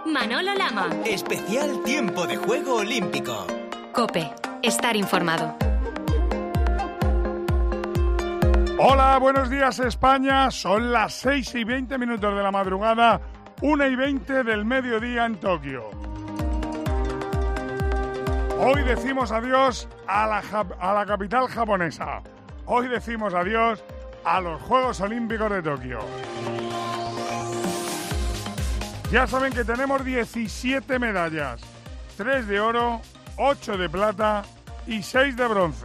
Manolo Lama. Especial Tiempo de Juego Olímpico. COPE. Estar informado. Hola, buenos días España. Son las 6:20 de la madrugada, 1:20 del mediodía en Tokio. Hoy decimos adiós a la capital japonesa. Hoy decimos adiós a los Juegos Olímpicos de Tokio. Ya saben que tenemos 17 medallas, 3 de oro, 8 de plata y 6 de bronce.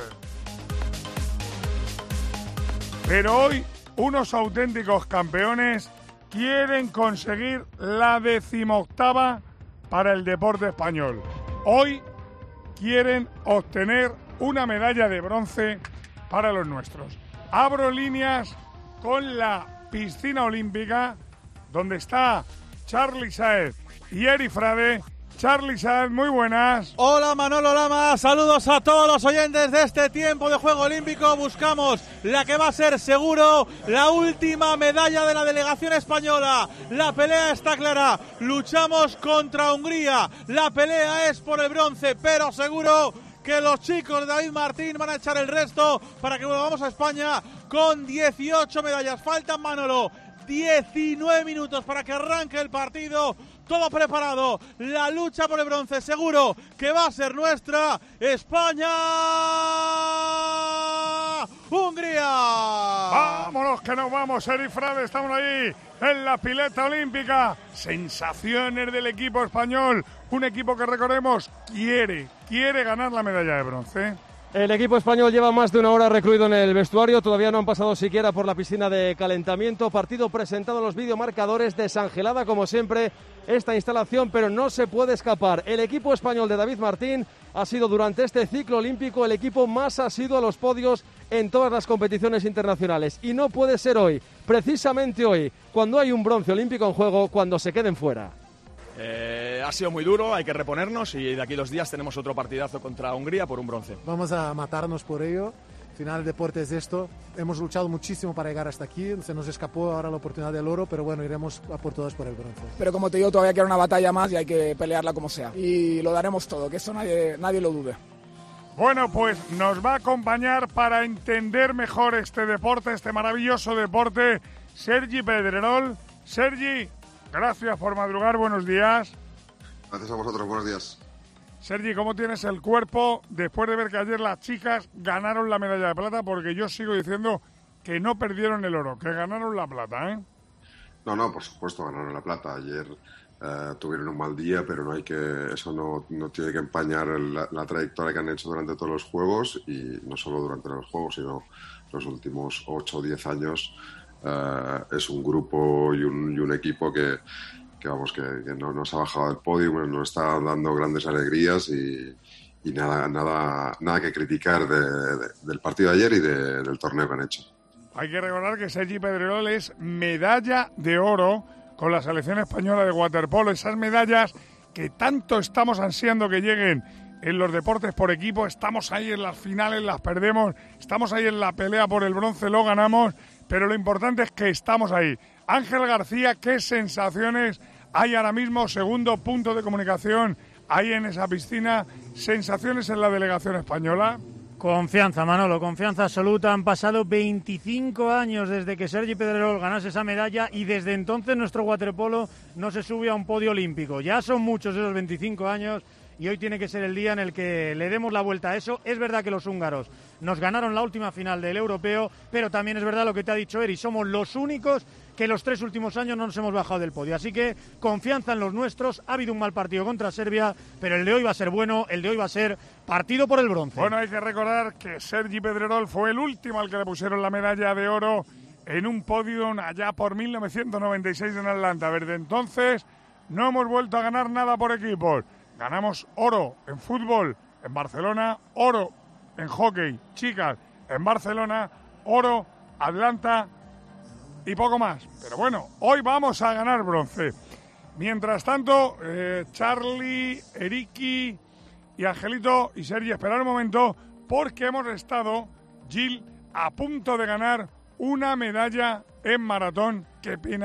Pero hoy unos auténticos campeones quieren conseguir la 18ª para el deporte español. Hoy quieren obtener una medalla de bronce para los nuestros. Abro líneas con la piscina olímpica, donde está Charly Sáez y Eri Frade. Charly Sáez, muy buenas. Hola Manolo Lama, saludos a todos los oyentes de este tiempo de juego olímpico. Buscamos la que va a ser seguro la última medalla de la delegación española. La pelea está clara, luchamos contra Hungría. La pelea es por el bronce, pero seguro que los chicos de David Martín van a echar el resto para que volvamos a España con 18 medallas. Faltan, Manolo, 19 minutos para que arranque el partido. Todo preparado, la lucha por el bronce seguro que va a ser nuestra. España, Hungría. Vámonos que nos vamos, Eri Frade, estamos ahí en la pileta olímpica. Sensaciones del equipo español, un equipo que recordemos quiere ganar la medalla de bronce. El equipo español lleva más de una hora recluido en el vestuario, todavía no han pasado siquiera por la piscina de calentamiento. Partido presentado en los videomarcadores, desangelada como siempre esta instalación, pero no se puede escapar. El equipo español de David Martín ha sido durante este ciclo olímpico el equipo más asiduo a los podios en todas las competiciones internacionales. Y no puede ser hoy, precisamente hoy, cuando hay un bronce olímpico en juego, cuando se queden fuera. Ha sido muy duro, hay que reponernos y de aquí 2 días tenemos otro partidazo contra Hungría por un bronce. Vamos a matarnos por ello. Al final el deporte es esto. Hemos luchado muchísimo para llegar hasta aquí. Se nos escapó ahora la oportunidad del oro, pero bueno, iremos a por todas por el bronce. Pero como te digo, todavía queda una batalla más y hay que pelearla como sea. Y lo daremos todo, que eso nadie lo dude. Bueno, pues nos va a acompañar para entender mejor este deporte, este maravilloso deporte, Sergi Pedrerol. Sergi, gracias por madrugar, buenos días. Gracias a vosotros, buenos días. Sergi, ¿cómo tienes el cuerpo después de ver que ayer las chicas ganaron la medalla de plata? Porque yo sigo diciendo que no perdieron el oro, que ganaron la plata, ¿eh? No, por supuesto, ganaron la plata. Ayer tuvieron un mal día, pero eso no tiene que empañar la trayectoria que han hecho durante todos los Juegos, y no solo durante los Juegos, sino los últimos 8 o 10 años. Es un grupo y un equipo que no nos ha bajado del podio, nos está dando grandes alegrías y nada que criticar del partido de ayer y del torneo que han hecho. Hay que recordar que Sergi Pedrerol es medalla de oro con la selección española de waterpolo, esas medallas que tanto estamos ansiando que lleguen en los deportes por equipo. Estamos ahí en las finales, las perdemos, estamos ahí en la pelea por el bronce, lo ganamos, pero lo importante es que estamos ahí. Ángel García, ¿qué sensaciones hay ahora mismo? Segundo punto de comunicación ahí en esa piscina. ¿Sensaciones en la delegación española? Confianza, Manolo, confianza absoluta. Han pasado 25 años desde que Sergi Pedrerol ganase esa medalla y desde entonces nuestro waterpolo no se sube a un podio olímpico. Ya son muchos esos 25 años y hoy tiene que ser el día en el que le demos la vuelta a eso. Es verdad que los húngaros nos ganaron la última final del europeo, pero también es verdad lo que te ha dicho Eri, somos los únicos que los 3 últimos años no nos hemos bajado del podio. Así que confianza en los nuestros. Ha habido un mal partido contra Serbia, pero el de hoy va a ser bueno, el de hoy va a ser partido por el bronce. Bueno, hay que recordar que Sergi Pedrerol fue el último al que le pusieron la medalla de oro en un podio allá por 1996 en Atlanta. Desde entonces no hemos vuelto a ganar nada por equipos. Ganamos oro en fútbol en Barcelona, oro en hockey, chicas, en Barcelona, oro, Atlanta y poco más. Pero bueno, hoy vamos a ganar bronce. Mientras tanto, Charly, Eriki y Angelito y Sergi, esperad un momento, porque hemos estado, Gil, a punto de ganar una medalla en maratón. Qué pena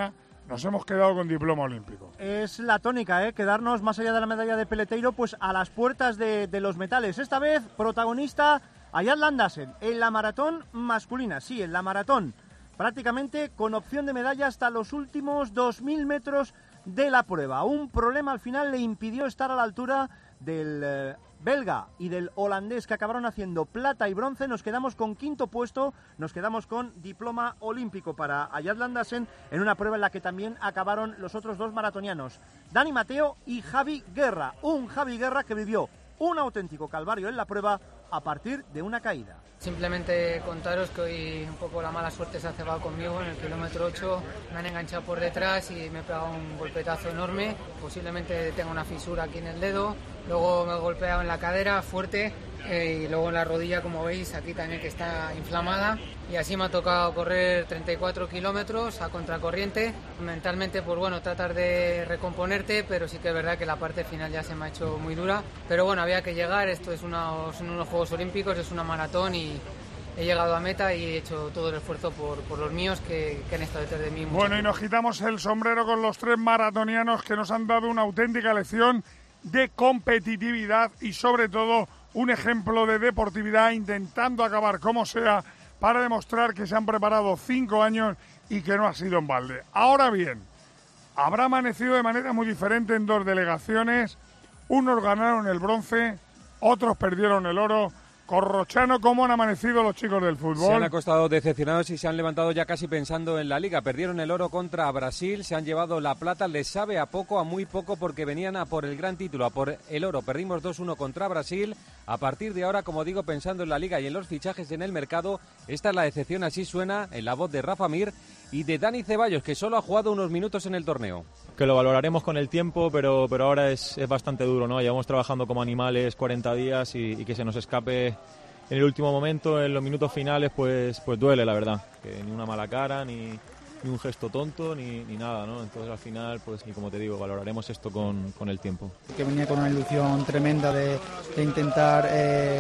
nos hemos quedado con diploma olímpico. Es la tónica, quedarnos más allá de la medalla de Peleteiro, pues a las puertas de los metales. Esta vez, protagonista Ayad Landasen, en la maratón masculina, sí, en la maratón, prácticamente con opción de medalla hasta los últimos 2.000 metros de la prueba. Un problema al final le impidió estar a la altura del belga y del holandés, que acabaron haciendo plata y bronce. Nos quedamos con quinto puesto, nos quedamos con diploma olímpico para Ayad Landasen en una prueba en la que también acabaron los otros dos maratonianos, Dani Mateo y Javi Guerra. Un Javi Guerra que vivió un auténtico calvario en la prueba a partir de una caída. Simplemente contaros que hoy un poco la mala suerte se ha cebado conmigo. En el kilómetro 8 me han enganchado por detrás y me he pegado un golpetazo enorme. Posiblemente tenga una fisura aquí en el dedo. Luego me he golpeado en la cadera fuerte y luego en la rodilla, como veis, aquí también que está inflamada. Y así me ha tocado correr 34 kilómetros a contracorriente. Mentalmente, pues bueno, tratar de recomponerte, pero sí que es verdad que la parte final ya se me ha hecho muy dura. Pero bueno, había que llegar. Esto son unos Juegos Olímpicos, es una maratón y he llegado a meta y he hecho todo el esfuerzo por los míos que han estado detrás de mí. Bueno, y nos quitamos el sombrero con los tres maratonianos que nos han dado una auténtica lección de competitividad y sobre todo un ejemplo de deportividad, intentando acabar como sea para demostrar que se han preparado 5 años y que no ha sido en balde. Ahora bien, habrá amanecido de manera muy diferente en dos delegaciones. Unos ganaron el bronce, otros perdieron el oro. Corrochano, ¿cómo han amanecido los chicos del fútbol? Se han acostado decepcionados y se han levantado ya casi pensando en la Liga. Perdieron el oro contra Brasil, se han llevado la plata, les sabe a poco, a muy poco, porque venían a por el gran título, a por el oro. Perdimos 2-1 contra Brasil. A partir de ahora, como digo, pensando en la Liga y en los fichajes en el mercado, esta es la decepción, así suena en la voz de Rafa Mir y de Dani Ceballos, que solo ha jugado unos minutos en el torneo. Que lo valoraremos con el tiempo, pero ahora es bastante duro, ¿no? Llevamos trabajando como animales 40 días y que se nos escape en el último momento, en los minutos finales, pues duele, la verdad. Que ni una mala cara, ni un gesto tonto, ni nada, ¿no? Entonces al final, pues y como te digo, valoraremos esto con el tiempo. Que venía con una ilusión tremenda de intentar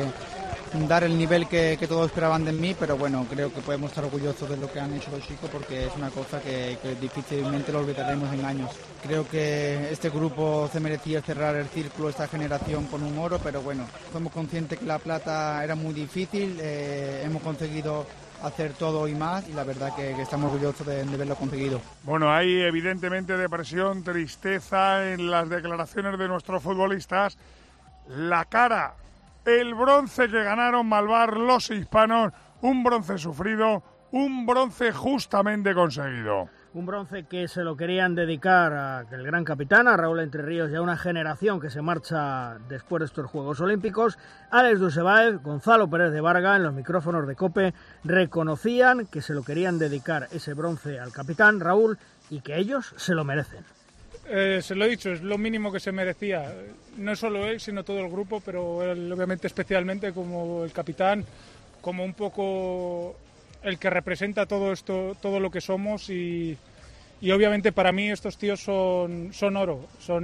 dar el nivel que todos esperaban de mí, pero bueno, creo que podemos estar orgullosos de lo que han hecho los chicos porque es una cosa que difícilmente lo olvidaremos en años. Creo que este grupo se merecía cerrar el círculo, esta generación, con un oro, pero bueno, somos conscientes que la plata era muy difícil, hemos conseguido hacer todo y más y la verdad que estamos orgullosos de haberlo conseguido. Bueno, hay evidentemente depresión, tristeza en las declaraciones de nuestros futbolistas. La cara, el bronce que ganaron Malvar los hispanos, un bronce sufrido, un bronce justamente conseguido. Un bronce que se lo querían dedicar al gran capitán, a Raúl Entre Ríos y a una generación que se marcha después de estos Juegos Olímpicos. Alex Dusebaev, Gonzalo Pérez de Varga, en los micrófonos de COPE, reconocían que se lo querían dedicar ese bronce al capitán Raúl y que ellos se lo merecen. Se lo he dicho, es lo mínimo que se merecía. No solo él, sino todo el grupo, pero él, obviamente especialmente como el capitán, como un poco el que representa todo esto, todo lo que somos y obviamente para mí estos tíos son oro.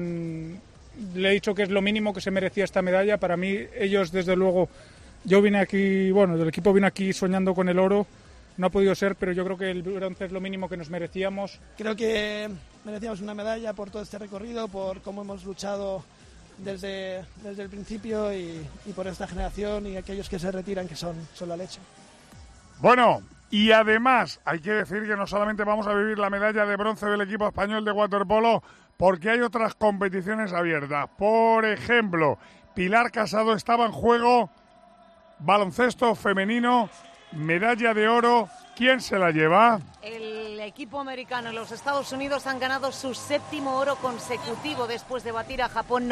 Le he dicho que es lo mínimo que se merecía esta medalla. Para mí ellos, desde luego, yo vine aquí, bueno, del equipo vine aquí soñando con el oro. No ha podido ser, pero yo creo que el bronce es lo mínimo que nos merecíamos. Creo que merecíamos una medalla por todo este recorrido, por cómo hemos luchado desde el principio y por esta generación y aquellos que se retiran, que son la leche. Bueno, y además hay que decir que no solamente vamos a vivir la medalla de bronce del equipo español de waterpolo, porque hay otras competiciones abiertas. Por ejemplo, Pilar Casado estaba en juego, baloncesto femenino, medalla de oro. ¿Quién se la lleva? El equipo americano. Los Estados Unidos han ganado su 7º oro consecutivo después de batir a Japón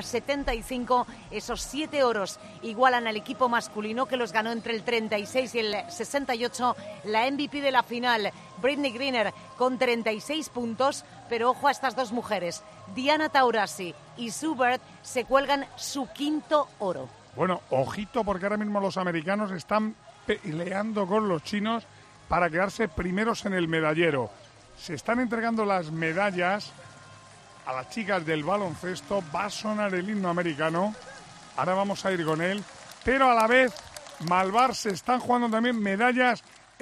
90-75. Esos 7 oros igualan al equipo masculino, que los ganó entre el 36 y el 68. La MVP de la final, Brittney Griner, con 36 puntos. Pero ojo a estas dos mujeres. Diana Taurasi y Sue Bird se cuelgan su 5º oro. Bueno, ojito, porque ahora mismo los americanos están peleando con los chinos para quedarse primeros en el medallero. Se están entregando las medallas a las chicas del baloncesto. Va a sonar el himno americano. Ahora vamos a ir con él. Pero a la vez, Malvar se están jugando también medallas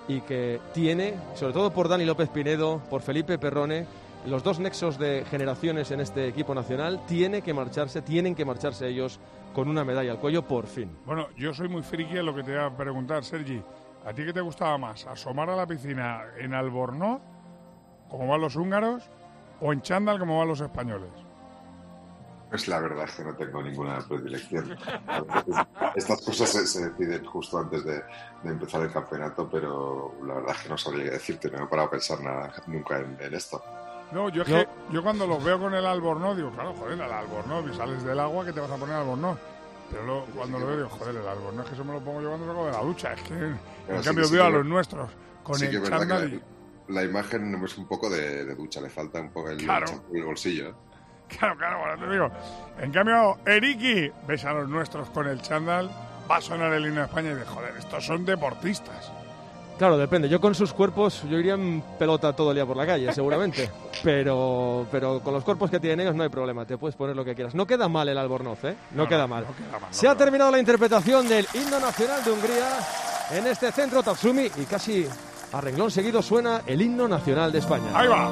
y que tiene, sobre todo por Dani López Pinedo, por Felipe Perrone, los dos nexos de generaciones en este equipo nacional, tienen que marcharse ellos con una medalla al cuello por fin. Bueno, yo soy muy friki en lo que te voy a preguntar, Sergi. ¿A ti qué te gustaba más? ¿Asomar a la piscina en Albornoz, como van los húngaros, o en chándal, como van los españoles? Pues la verdad es que no tengo ninguna predilección. Estas cosas se deciden justo antes de empezar el campeonato, pero la verdad es que no sabría qué decirte, no he parado a pensar nunca en esto. No, yo cuando los veo con el Albornoz digo, claro, joder, el Albornoz, y sales del agua, que te vas a poner Albornoz. Pero cuando lo veo digo, joder, el Albornoz, que eso me lo pongo yo cuando salgo de la ducha. Es que, en cambio, veo a los nuestros con el chándal. La imagen es un poco de ducha, le falta un poco el bolsillo, ¿eh? Claro, bueno, te digo. En cambio, Eriki, ves a los nuestros con el chándal, va a sonar el himno de España y dices, joder, estos son deportistas. Claro, depende. Yo con sus cuerpos, yo iría en pelota todo el día por la calle, seguramente. pero con los cuerpos que tienen ellos no hay problema. Te puedes poner lo que quieras. No queda mal el Albornoz, ¿eh? No queda mal. Se ha terminado la interpretación del himno nacional de Hungría en este centro Tatsumi y casi a renglón seguido suena el himno nacional de España. ¡Ahí va!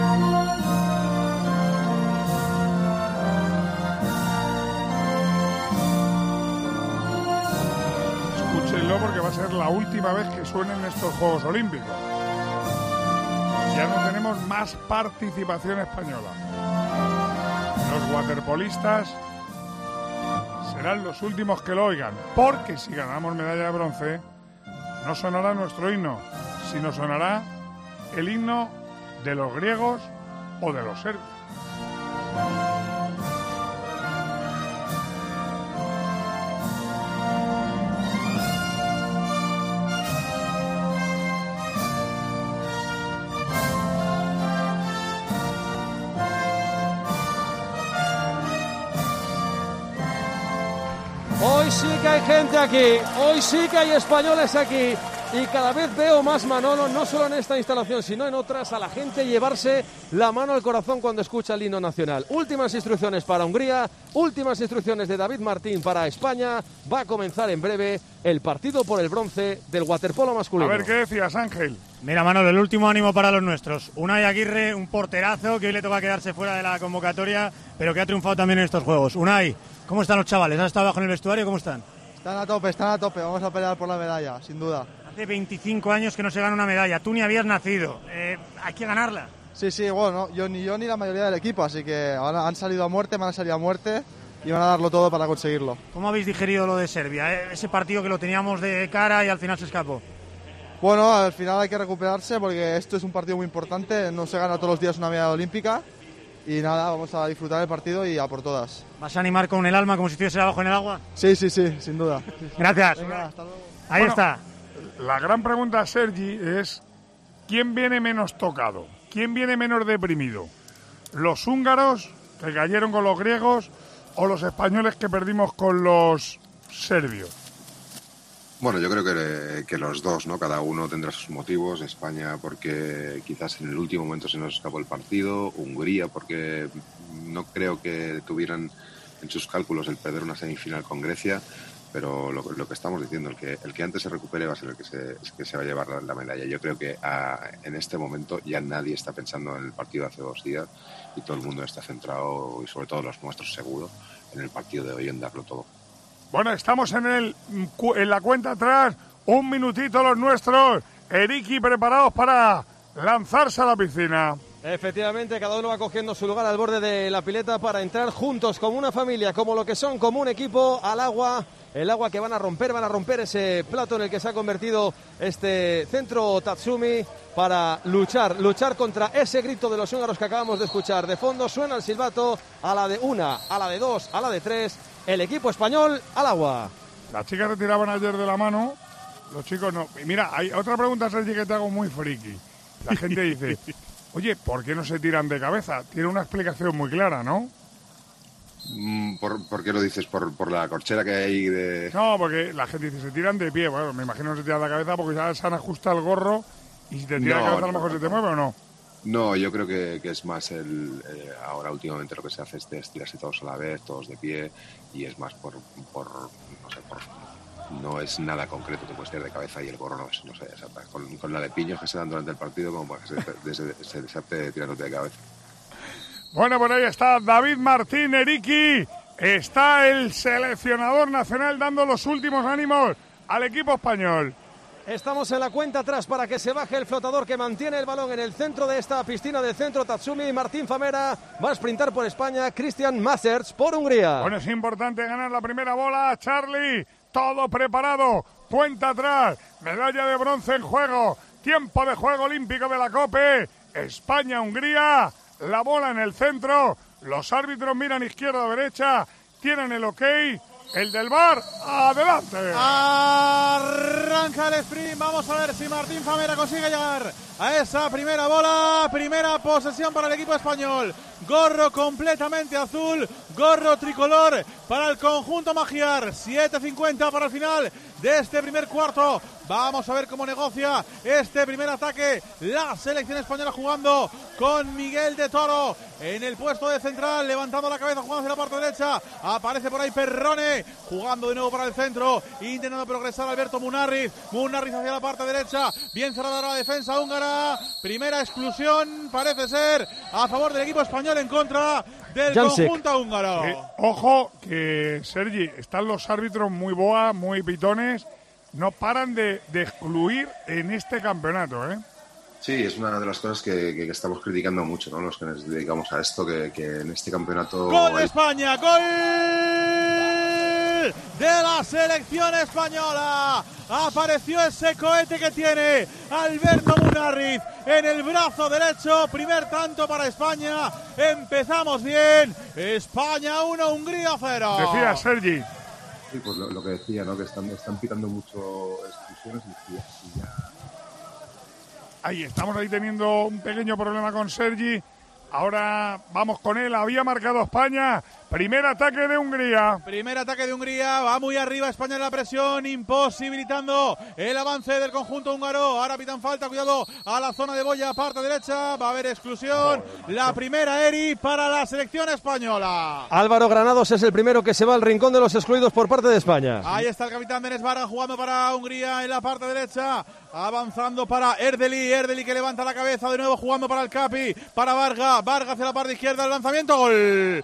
Escúchenlo porque va a ser la última vez que suenen estos Juegos Olímpicos. Ya no tenemos más participación española. Los waterpolistas serán los últimos que lo oigan, porque si ganamos medalla de bronce, no sonará nuestro himno, sino sonará el himno de los griegos o de los serbios. Hoy sí que hay gente aquí, hoy sí que hay españoles aquí y cada vez veo más, Manolo, no solo en esta instalación sino en otras, a la gente llevarse la mano al corazón cuando escucha el himno nacional. Últimas instrucciones para Hungría, últimas instrucciones de David Martín para España. Va a comenzar en breve el partido por el bronce del waterpolo masculino. A ver, ¿qué decías, Ángel? Mira, Manolo, el último ánimo para los nuestros. Unai Aguirre, un porterazo que hoy le toca quedarse fuera de la convocatoria, pero que ha triunfado también en estos juegos. Unai, ¿cómo están los chavales? ¿Han estado abajo en el vestuario? ¿Cómo están? Están a tope. Vamos a pelear por la medalla, sin duda. Hace 25 años que no se gana una medalla. Tú ni habías nacido. Hay que ganarla. Sí, bueno, yo ni la mayoría del equipo, así que han salido a muerte, van a salir a muerte y van a darlo todo para conseguirlo. ¿Cómo habéis digerido lo de Serbia? Ese partido que lo teníamos de cara y al final se escapó. Bueno, al final hay que recuperarse porque esto es un partido muy importante, no se gana todos los días una medalla olímpica y nada, vamos a disfrutar el partido y a por todas. ¿Vas a animar con el alma como si estuviese abajo en el agua? Sí, sin duda. Gracias. Venga, hasta luego. Ahí está. La gran pregunta, Sergi, es ¿quién viene menos tocado? ¿Quién viene menos deprimido? ¿Los húngaros, que cayeron con los griegos, o los españoles que perdimos con los serbios? Bueno, yo creo que los dos, ¿no? Cada uno tendrá sus motivos. España porque quizás en el último momento se nos escapó el partido. Hungría porque no creo que tuvieran en sus cálculos el perder una semifinal con Grecia. Pero lo que estamos diciendo, el que antes se recupere va a ser el que se va a llevar la medalla. Yo creo que en este momento ya nadie está pensando en el partido de hace 2 días y todo el mundo está centrado, y sobre todo los nuestros seguro, en el partido de hoy, en darlo todo. Bueno, estamos en la cuenta atrás, 1 minutito los nuestros. Eriki, preparados para lanzarse a la piscina. Efectivamente, cada uno va cogiendo su lugar al borde de la pileta para entrar juntos como una familia, como lo que son, como un equipo, al agua. El agua que van a romper ese plato en el que se ha convertido este centro Tatsumi para luchar contra ese grito de los húngaros que acabamos de escuchar. De fondo suena el silbato a la de 1, a la de 2, a la de 3. El equipo español al agua. Las chicas se tiraban ayer de la mano, los chicos no. Y mira, hay otra pregunta, Sergi, que te hago muy friki. La gente dice, oye, ¿por qué no se tiran de cabeza? Tiene una explicación muy clara, ¿no? ¿Por qué lo dices? ¿Por la corchera que hay de...? No, porque la gente dice, se tiran de pie. Bueno, me imagino que se tiran de cabeza porque ya se han ajustado el gorro y si te tiran de cabeza a lo mejor se te mueve o no. No, yo creo que es más ahora últimamente lo que se hace es estirarse todos a la vez, todos de pie, y es más por no es nada concreto, te puedes tirar de cabeza y el gorro no sé, o sea, con la de piños que se dan durante el partido, como para que se desate tirándote de cabeza. Bueno, por ahí está David Martín Eriqui, está el seleccionador nacional dando los últimos ánimos al equipo español. Estamos en la cuenta atrás para que se baje el flotador que mantiene el balón en el centro de esta piscina del centro. Tatsumi, Martín Famera va a sprintar por España, Christian Mazerts por Hungría. Bueno, es importante ganar la primera bola, Charlie, todo preparado, cuenta atrás, medalla de bronce en juego, tiempo de juego olímpico de la COPE, España-Hungría, la bola en el centro, los árbitros miran izquierda o derecha, tienen el ok. El del VAR, adelante. Arranca el sprint. Vamos a ver si Martín Famera consigue llegar a esa primera bola. Primera posesión para el equipo español. Gorro completamente azul, gorro tricolor para el conjunto magiar. 7:50 para el final de este primer cuarto. Vamos a ver cómo negocia este primer ataque la selección española, jugando con Miguel de Toro en el puesto de central, levantando la cabeza, jugando hacia la parte derecha. Aparece por ahí Perrone, jugando de nuevo para el centro, intentando progresar Alberto Munarriz. Munarriz hacia la parte derecha, bien cerrada la defensa húngara. Primera exclusión, parece ser a favor del equipo español, en contra del conjunto húngaro. Ojo que, Sergi, están los árbitros muy boa, muy pitones. No paran de excluir en este campeonato, ¿eh? Sí, es una de las cosas que estamos criticando mucho, ¿no? Los que nos dedicamos a esto, que en este campeonato... ¡Gol de España! ¡Gol de la selección española! Apareció ese cohete que tiene Alberto Munarriz en el brazo derecho. Primer tanto para España. Empezamos bien. España 1, Hungría 0. Decía Sergi. Sí, pues lo que decía, ¿no? Que están pitando mucho exclusiones y ya... Ahí estamos ahí teniendo un pequeño problema con Sergi. Ahora vamos con él. Había marcado España. Primer ataque de Hungría. Primer ataque de Hungría. Va muy arriba España en la presión, imposibilitando el avance del conjunto húngaro. Ahora pitan falta. Cuidado a la zona de boya, parte derecha. Va a haber exclusión. La primera, Eri, para la selección española. Álvaro Granados es el primero que se va al rincón de los excluidos por parte de España. Ahí está el capitán Denis Varga jugando para Hungría en la parte derecha. Avanzando para Erdeli que levanta la cabeza de nuevo, jugando para el Capi, para Varga hacia la parte izquierda, el lanzamiento, gol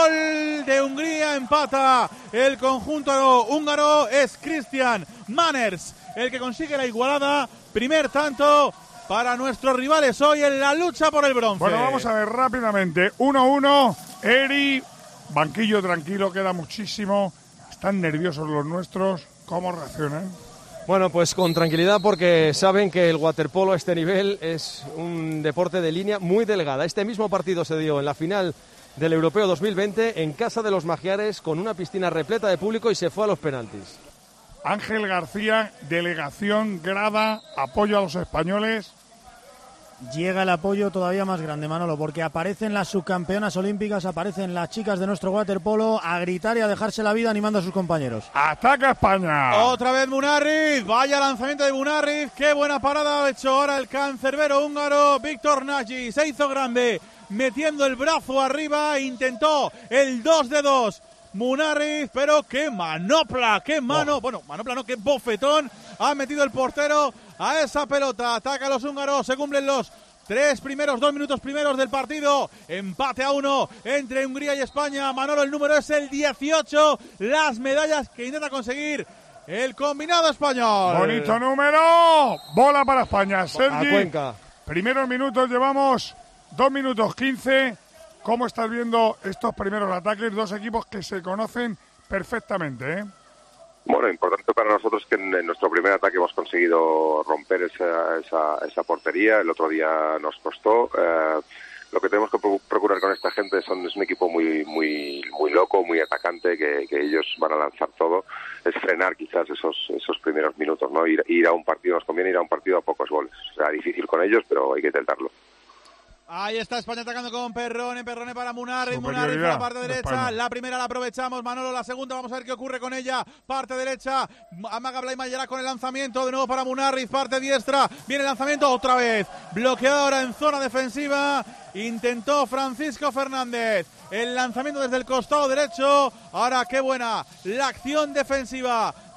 de Hungría, empata el conjunto húngaro. Es Christian Manners el que consigue la igualada, primer tanto para nuestros rivales hoy en la lucha por el bronce. Bueno, vamos a ver rápidamente, 1-1, Eri, banquillo tranquilo, queda muchísimo, están nerviosos los nuestros, ¿cómo reaccionan? Bueno, pues con tranquilidad, porque saben que el waterpolo a este nivel es un deporte de línea muy delgada. Este mismo partido se dio en la final del Europeo 2020 en casa de los magiares, con una piscina repleta de público, y se fue a los penaltis. Ángel García, delegación, grada, apoyo a los españoles. Llega el apoyo todavía más grande, Manolo, porque aparecen las subcampeonas olímpicas, aparecen las chicas de nuestro waterpolo a gritar y a dejarse la vida animando a sus compañeros. ¡Ataca España! Otra vez Munarriz, vaya lanzamiento de Munarriz, qué buena parada ha hecho ahora el cancerbero húngaro Víctor Nagy, se hizo grande, metiendo el brazo arriba, intentó el 2-2. Munarriz, pero qué manopla, qué mano, bueno, manopla no, qué bofetón ha metido el portero a esa pelota. Ataca a los húngaros, se cumplen los 2 minutos primeros del partido. Empate a 1 entre Hungría y España. Manolo, el número es el 18, las medallas que intenta conseguir el combinado español. Bonito número, bola para España. Sergi, a Cuenca. Primeros minutos, llevamos 2 minutos 15. ¿Cómo estás viendo estos primeros ataques? Dos equipos que se conocen perfectamente, ¿eh? Bueno, importante para nosotros que en nuestro primer ataque hemos conseguido romper esa portería. El otro día nos costó. Lo que tenemos que procurar con esta gente es un equipo muy loco, muy atacante, que ellos van a lanzar todo. Es frenar quizás esos primeros minutos, ¿no? Ir a un partido, nos conviene ir a un partido a pocos goles. O sea, difícil con ellos, pero hay que intentarlo. Ahí está España atacando con Perrone para Munarriz por la parte derecha. La primera la aprovechamos, Manolo, la segunda vamos a ver qué ocurre con ella. Parte derecha, amaga Blay Mayera con el lanzamiento, de nuevo para Munarriz, parte diestra, viene el lanzamiento otra vez, bloqueado ahora en zona defensiva, intentó Francisco Fernández, el lanzamiento desde el costado derecho. Ahora qué buena la acción defensiva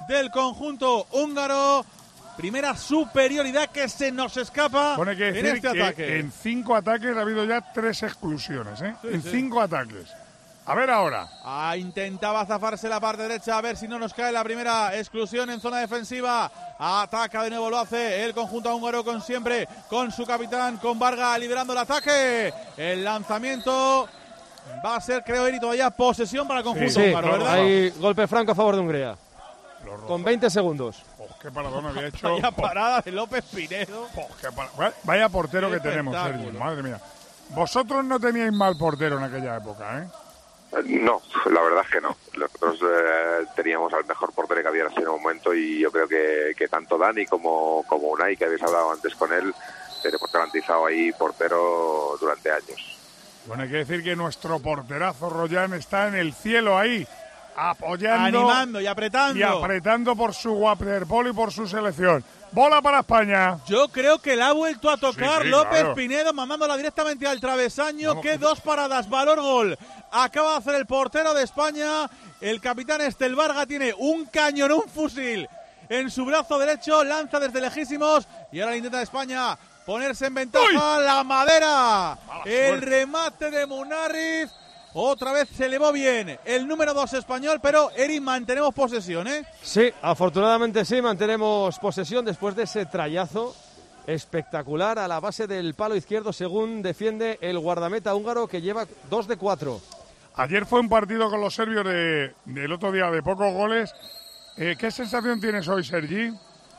del conjunto húngaro. Primera superioridad que se nos escapa Pone que en este ataque. En 5 ataques ha habido ya 3 exclusiones, ¿eh? Sí, en 5 ataques. A ver ahora. Intentaba zafarse la parte derecha, a ver si no nos cae la primera exclusión en zona defensiva. Ataca de nuevo, lo hace el conjunto húngaro con su capitán, con Varga liderando el ataque. El lanzamiento va a ser, creo, Eri, todavía posesión para el conjunto húngaro, ¿verdad? Hay golpe franco a favor de Hungría. Con 20 segundos. Qué paradón había hecho. Vaya parada de López Pinedo. Vaya portero que tenemos, espectáculo. Sergi. Madre mía. Vosotros no teníais mal portero en aquella época, ¿eh? No, la verdad es que no. Nosotros teníamos al mejor portero que había en ese momento y yo creo que tanto Dani como Unai, que habéis hablado antes con él, tenemos garantizado ahí portero durante años. Bueno, hay que decir que nuestro porterazo Royan está en el cielo ahí, apoyando, animando y apretando. Y apretando por su waterpolo y por su selección. Bola para España. Yo creo que la ha vuelto a tocar Sí, López claro. Pinedo, mandándola directamente al travesaño. Vamos. ¡Qué 2 paradas! Valor gol. Acaba de hacer el portero de España. El capitán Estel Varga tiene un cañón, un fusil en su brazo derecho. Lanza desde lejísimos. Y ahora intenta España ponerse en ventaja. ¡Uy! La madera. El suerte. remate de Munarriz. Otra vez se elevó bien el número 2 español, pero Eri, mantenemos posesión, ¿eh? Sí, afortunadamente sí, mantenemos posesión después de ese trayazo espectacular a la base del palo izquierdo, según defiende el guardameta húngaro, que lleva 2 de 4. Ayer fue un partido con los serbios del otro día de pocos goles. ¿Qué sensación tienes hoy, Sergi?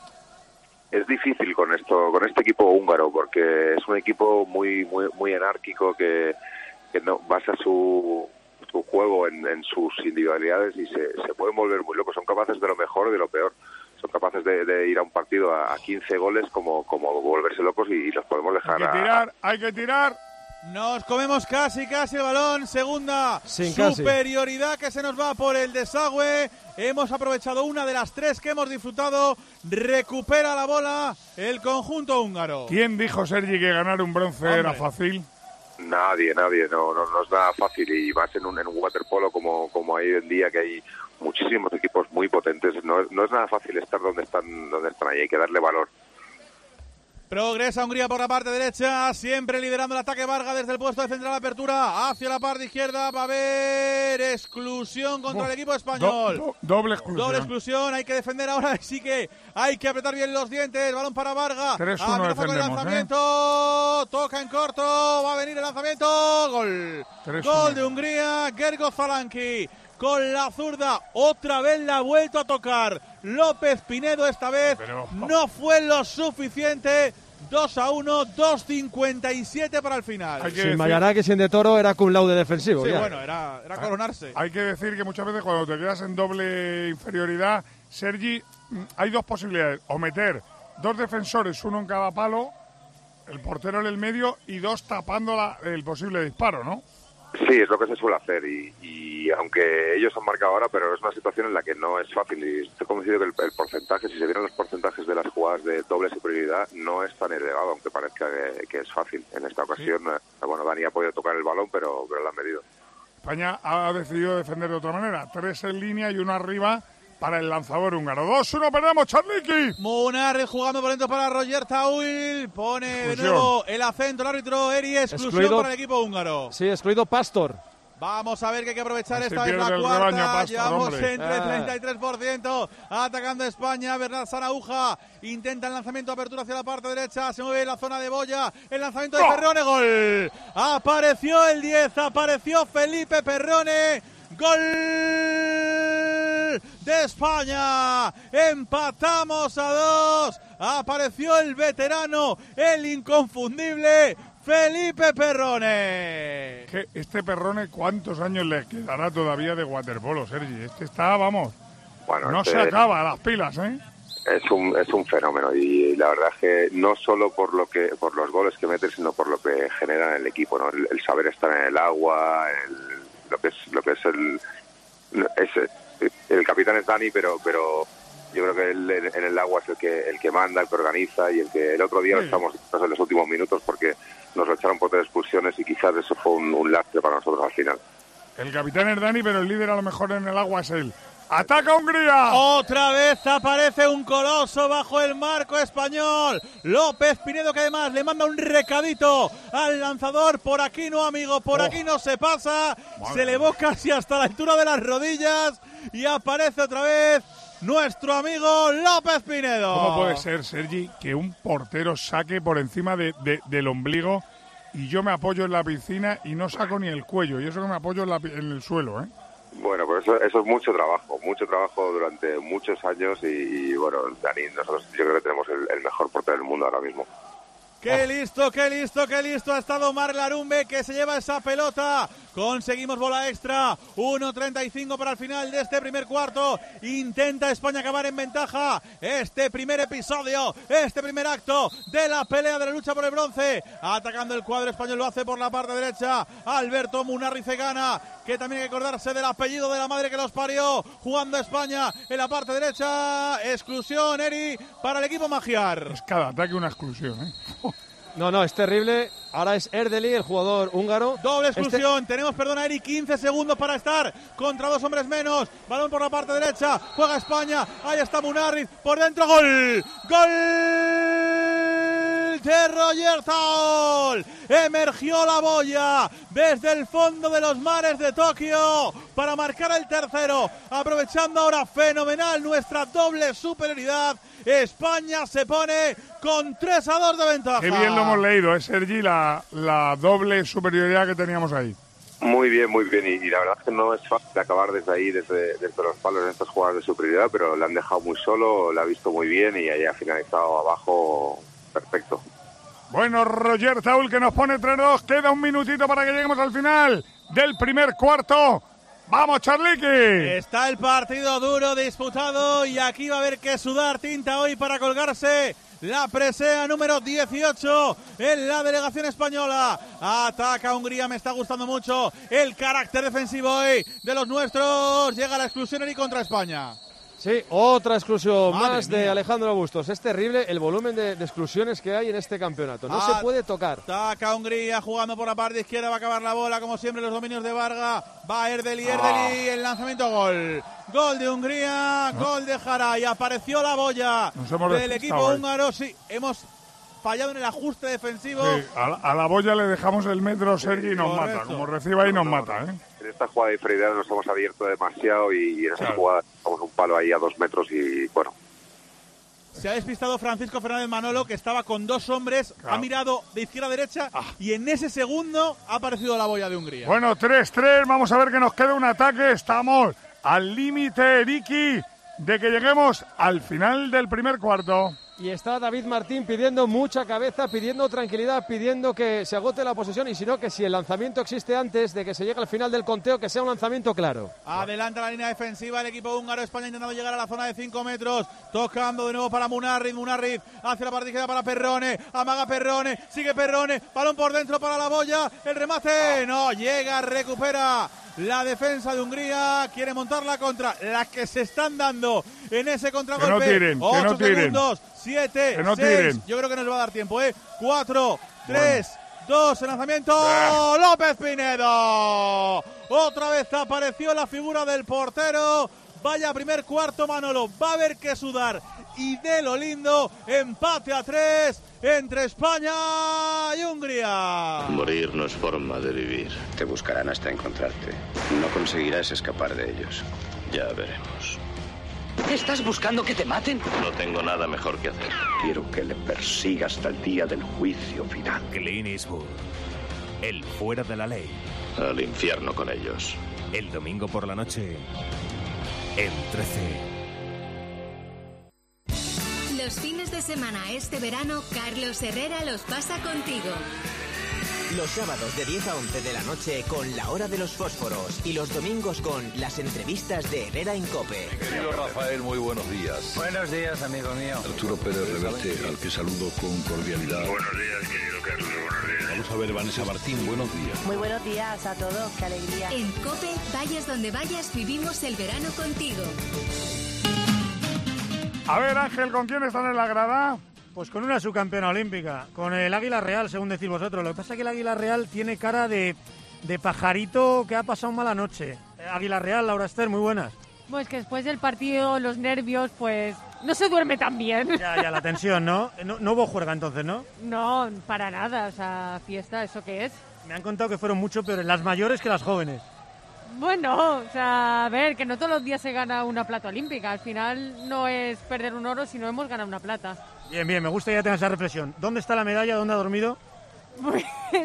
Es difícil con este equipo húngaro, porque es un equipo muy anárquico que no basa su juego en sus individualidades y se pueden volver muy locos. Son capaces de lo mejor y de lo peor. Son capaces de ir a un partido a 15 goles como volverse locos y los podemos dejar. Hay que tirar. Nos comemos casi el balón. Segunda superioridad que se nos va por el desagüe. Hemos aprovechado una de las 3 que hemos disfrutado. Recupera la bola el conjunto húngaro. ¿Quién dijo, Sergi, que ganar un bronce era fácil? Nadie, no es nada fácil, y más en un waterpolo como hay hoy en día, que hay muchísimos equipos muy potentes. No es nada fácil estar donde están ahí, hay que darle valor. Progresa Hungría por la parte derecha, siempre liderando el ataque. Varga desde el puesto de central, apertura hacia la parte izquierda. Va a haber exclusión contra el equipo español. Doble exclusión. Hay que defender ahora, sí que hay que apretar bien los dientes. Balón para Varga. 3-1 con el lanzamiento. Toca en corto, va a venir el lanzamiento. Gol. 3-1. Gol de Hungría, Gergo Zalanki. Con la zurda, otra vez la ha vuelto a tocar López Pinedo. Esta vez no fue lo suficiente. 2-1, 2.57 para el final. Sin Mayanakis y sin De Toro era cum laude defensivo. Sí, ya. bueno, era coronarse. Hay que decir que muchas veces cuando te quedas en doble inferioridad, Sergi, hay 2 posibilidades. O meter 2 defensores, uno en cada palo, el portero en el medio y 2 tapando el posible disparo, ¿no? Sí, es lo que se suele hacer y aunque ellos han marcado ahora, pero es una situación en la que no es fácil, y estoy convencido que el porcentaje, si se vieron los porcentajes de las jugadas de doble superioridad, no es tan elevado, aunque parezca que es fácil. En esta ocasión, bueno, Dani ha podido tocar el balón, pero lo han medido. España ha decidido defender de otra manera, 3 en línea y 1 arriba para el lanzador húngaro. 2-1, perdemos, Charliki. Munarriz jugando por dentro para Roger Tauil. Pone de nuevo el acento el árbitro Eri. Exclusión para el equipo húngaro. Sí, excluido Pastor. Vamos a ver que hay que aprovechar Así esta vez la pierde el cuarta. rebaño, Pastor, Llevamos hombre. entre 33%. Atacando España. Bernat Sanauja intenta el lanzamiento, apertura hacia la parte derecha. Se mueve en la zona de Boya. El lanzamiento de Perrone. Gol. Apareció el 10. Apareció Felipe Perrone. Gol de España. Empatamos a 2. Apareció el veterano, el inconfundible Felipe Perrone. Este Perrone, ¿cuántos años le quedará todavía de waterpolo, Sergi? Este está, vamos, bueno, no se acaba las pilas, ¿eh? Es un fenómeno, y la verdad es que no solo por los goles que mete, sino por lo que genera en el equipo, ¿no? El saber estar en el agua, lo que es el capitán es Dani, pero yo creo que él en el agua es el que manda, el que organiza, y el otro día lo estamos en los últimos minutos porque nos lo echaron por 3 expulsiones y quizás eso fue un lastre para nosotros al final. El capitán es Dani, pero el líder a lo mejor en el agua es él. ¡Ataca Hungría! Otra vez aparece un coloso bajo el marco español. López Pinedo, que además le manda un recadito al lanzador. Por aquí no, amigo, por aquí no se pasa. Se elevó casi hasta la altura de las rodillas y aparece otra vez nuestro amigo López Pinedo. ¿Cómo puede ser, Sergi, que un portero saque por encima del ombligo y yo me apoyo en la piscina y no saco ni el cuello? Y eso que me apoyo en el suelo, ¿eh? Bueno, pues eso es mucho trabajo durante muchos años y bueno, Dani, nosotros yo creo que tenemos el mejor portero del mundo ahora mismo. ¡Qué listo, qué listo, qué listo ha estado Marc Larumbe, que se lleva esa pelota! Conseguimos bola extra, 1.35 para el final de este primer cuarto. Intenta España acabar en ventaja este primer episodio, este primer acto de la pelea de la lucha por el bronce. Atacando el cuadro español, lo hace por la parte derecha Alberto Munarriz Egana, que también hay que acordarse del apellido de la madre que los parió. Jugando España en la parte derecha, exclusión, Eri, para el equipo magiar. Es cada ataque una exclusión, ¿eh? No, es terrible. Ahora es Erdeli, el jugador húngaro. Doble exclusión. Tenemos, Eri, 15 segundos para estar contra dos hombres menos. Balón por la parte derecha. Juega España. Ahí está Munarriz. Por dentro. ¡Gol! ¡Gol de Roger Zaol! Emergió la boya desde el fondo de los mares de Tokio para marcar el tercero. Aprovechando ahora fenomenal nuestra doble superioridad. España se pone con 3-2 de ventaja. Qué bien lo hemos leído, Sergi, la doble superioridad que teníamos ahí. Muy bien, y la verdad es que no es fácil acabar desde ahí, desde los palos en estas jugadas de superioridad, pero le han dejado muy solo, la ha visto muy bien y ahí ha finalizado abajo perfecto. Bueno, Roger Zaol, que nos pone 3-2, queda un minutito para que lleguemos al final del primer cuarto. ¡Vamos, Charliqui! Está el partido duro, disputado, y aquí va a haber que sudar tinta hoy para colgarse la presea número 18 en la delegación española. Ataca Hungría, me está gustando mucho el carácter defensivo hoy de los nuestros. Llega la exclusión y contra España. Sí, otra exclusión más mía. de Alejandro Bustos. Es terrible el volumen de exclusiones que hay en este campeonato. No se puede tocar. Ataca Hungría jugando por la parte izquierda. Va a acabar la bola, como siempre, los dominios de Varga. Va Erdeli, el lanzamiento, gol. Gol de Hungría, gol de Jara. Y apareció la boya del equipo húngaro. Sí, hemos fallado en el ajuste defensivo. Sí, a la boya le dejamos el metro, Sergi, y nos mata. Como reciba ahí nos mata, ¿eh? En esta jugada de inferioridad nos hemos abierto demasiado y en esa jugada estamos un palo ahí a 2 metros y bueno. Se ha despistado Francisco Fernández Manolo, que estaba con dos hombres, ha mirado de izquierda a derecha y en ese segundo ha aparecido la boya de Hungría. Bueno, 3-3, vamos a ver que nos queda un ataque, estamos al límite, Ricky, de que lleguemos al final del primer cuarto. Y está David Martín pidiendo mucha cabeza, pidiendo tranquilidad, pidiendo que se agote la posesión y si no, que si el lanzamiento existe antes de que se llegue al final del conteo, que sea un lanzamiento claro. Adelanta la línea defensiva el equipo húngaro. España intentando llegar a la zona de 5 metros. Tocando de nuevo para Munarriz hacia la parte izquierda para Perrone. Amaga Perrone, sigue Perrone. Balón por dentro para la boya. El remate no llega, recupera la defensa de Hungría. Quiere montar la contra. Las que se están dando en ese contragolpe. Que no tiren, 8 segundos. 7, 6, yo creo que nos va a dar tiempo, 4, 3, 2, el lanzamiento, López Pinedo. Otra vez apareció la figura del portero. Vaya primer cuarto, Manolo, va a haber que sudar. Y de lo lindo, empate a 3 entre España y Hungría. Morir no es forma de vivir. Te buscarán hasta encontrarte. No conseguirás escapar de ellos. Ya veremos. ¿Estás buscando que te maten? No tengo nada mejor que hacer. Quiero que le persiga hasta el día del juicio final. Clint Eastwood, el fuera de la ley. Al infierno con ellos. El domingo por la noche, en 13. Los fines de semana este verano, Carlos Herrera los pasa contigo. Los sábados de 10 a 11 de la noche con La Hora de los Fósforos y los domingos con las entrevistas de Herrera en COPE. Querido Rafael, muy buenos días. Buenos días, amigo mío. Arturo Pérez Reverte, al que saludo con cordialidad. Buenos días, querido Carlos, buenos días. Vamos a ver, Vanessa Martín, buenos días. Muy buenos días a todos, qué alegría. En COPE, vayas donde vayas, vivimos el verano contigo. A ver, Ángel, ¿con quién están en la grada? Pues con una subcampeona olímpica, con el Águila Real, según decís vosotros. Lo que pasa es que el Águila Real tiene cara de pajarito que ha pasado mala noche. Águila Real, Laura Ester, muy buenas. Pues que después del partido, los nervios, pues no se duerme tan bien. Ya, la tensión, ¿no? No hubo juerga entonces, ¿no? No, para nada, o sea, fiesta, ¿eso qué es? Me han contado que fueron mucho peores las mayores que las jóvenes. Bueno, o sea, a ver, que no todos los días se gana una plata olímpica. Al final no es perder un oro, sino hemos ganado una plata. Bien, me gusta que ya tengas esa reflexión. ¿Dónde está la medalla? ¿Dónde ha dormido? Pues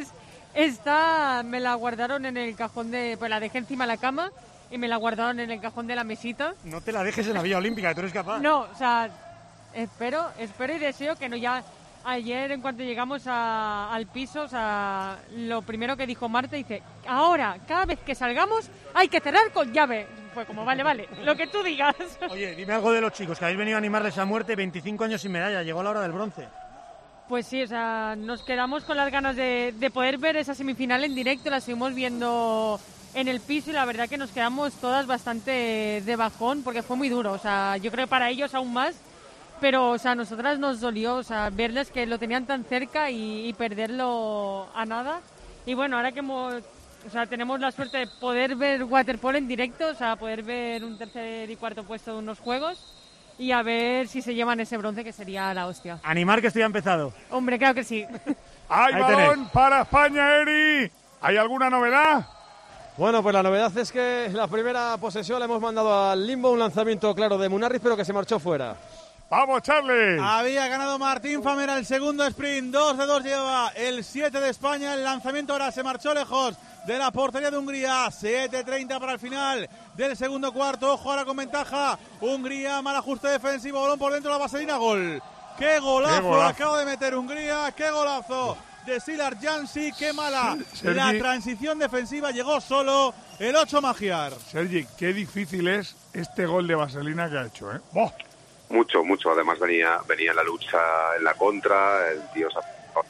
me la guardaron en el cajón pues la dejé encima de la cama y me la guardaron en el cajón de la mesita. No te la dejes en la Villa Olímpica, que tú eres capaz. No, o sea, espero y deseo que no ya... Ayer, en cuanto llegamos al piso, o sea, lo primero que dijo Marta, dice, ahora, cada vez que salgamos, hay que cerrar con llave. Fue como, vale, lo que tú digas. Oye, dime algo de los chicos, que habéis venido a animarles a muerte, 25 años sin medalla, llegó la hora del bronce. Pues sí, o sea, nos quedamos con las ganas de poder ver esa semifinal en directo, la seguimos viendo en el piso y la verdad que nos quedamos todas bastante de bajón, porque fue muy duro, o sea, yo creo que para ellos aún más. Pero, o sea, a nosotras nos dolió, o sea, verles que lo tenían tan cerca y perderlo a nada. Y bueno, ahora que tenemos la suerte de poder ver waterpolo en directo, o sea, poder ver un tercer y cuarto puesto de unos juegos y a ver si se llevan ese bronce, que sería la hostia. Animar, que esto ya ha empezado. Hombre, claro que sí. ¡Hay balón para España, Eri! ¿Hay alguna novedad? Bueno, pues la novedad es que la primera posesión la hemos mandado al limbo, un lanzamiento claro de Munarriz, pero que se marchó fuera. ¡Vamos, Charlie! Había ganado Martín Famera el segundo sprint, 2 de 2 lleva el 7 de España, el lanzamiento ahora se marchó lejos de la portería de Hungría, 7:30 para el final del segundo cuarto, ojo ahora con ventaja, Hungría, mal ajuste defensivo, balón por dentro de la vaselina, gol. ¡Qué golazo acaba de meter Hungría! ¡Qué golazo de Silar Jansi! ¡Qué mala la transición defensiva! Llegó solo el 8 Magyar. Sergi, qué difícil es este gol de vaselina que ha hecho, ¿eh? ¡Oh! Mucho. Además venía la lucha en la contra, el tío se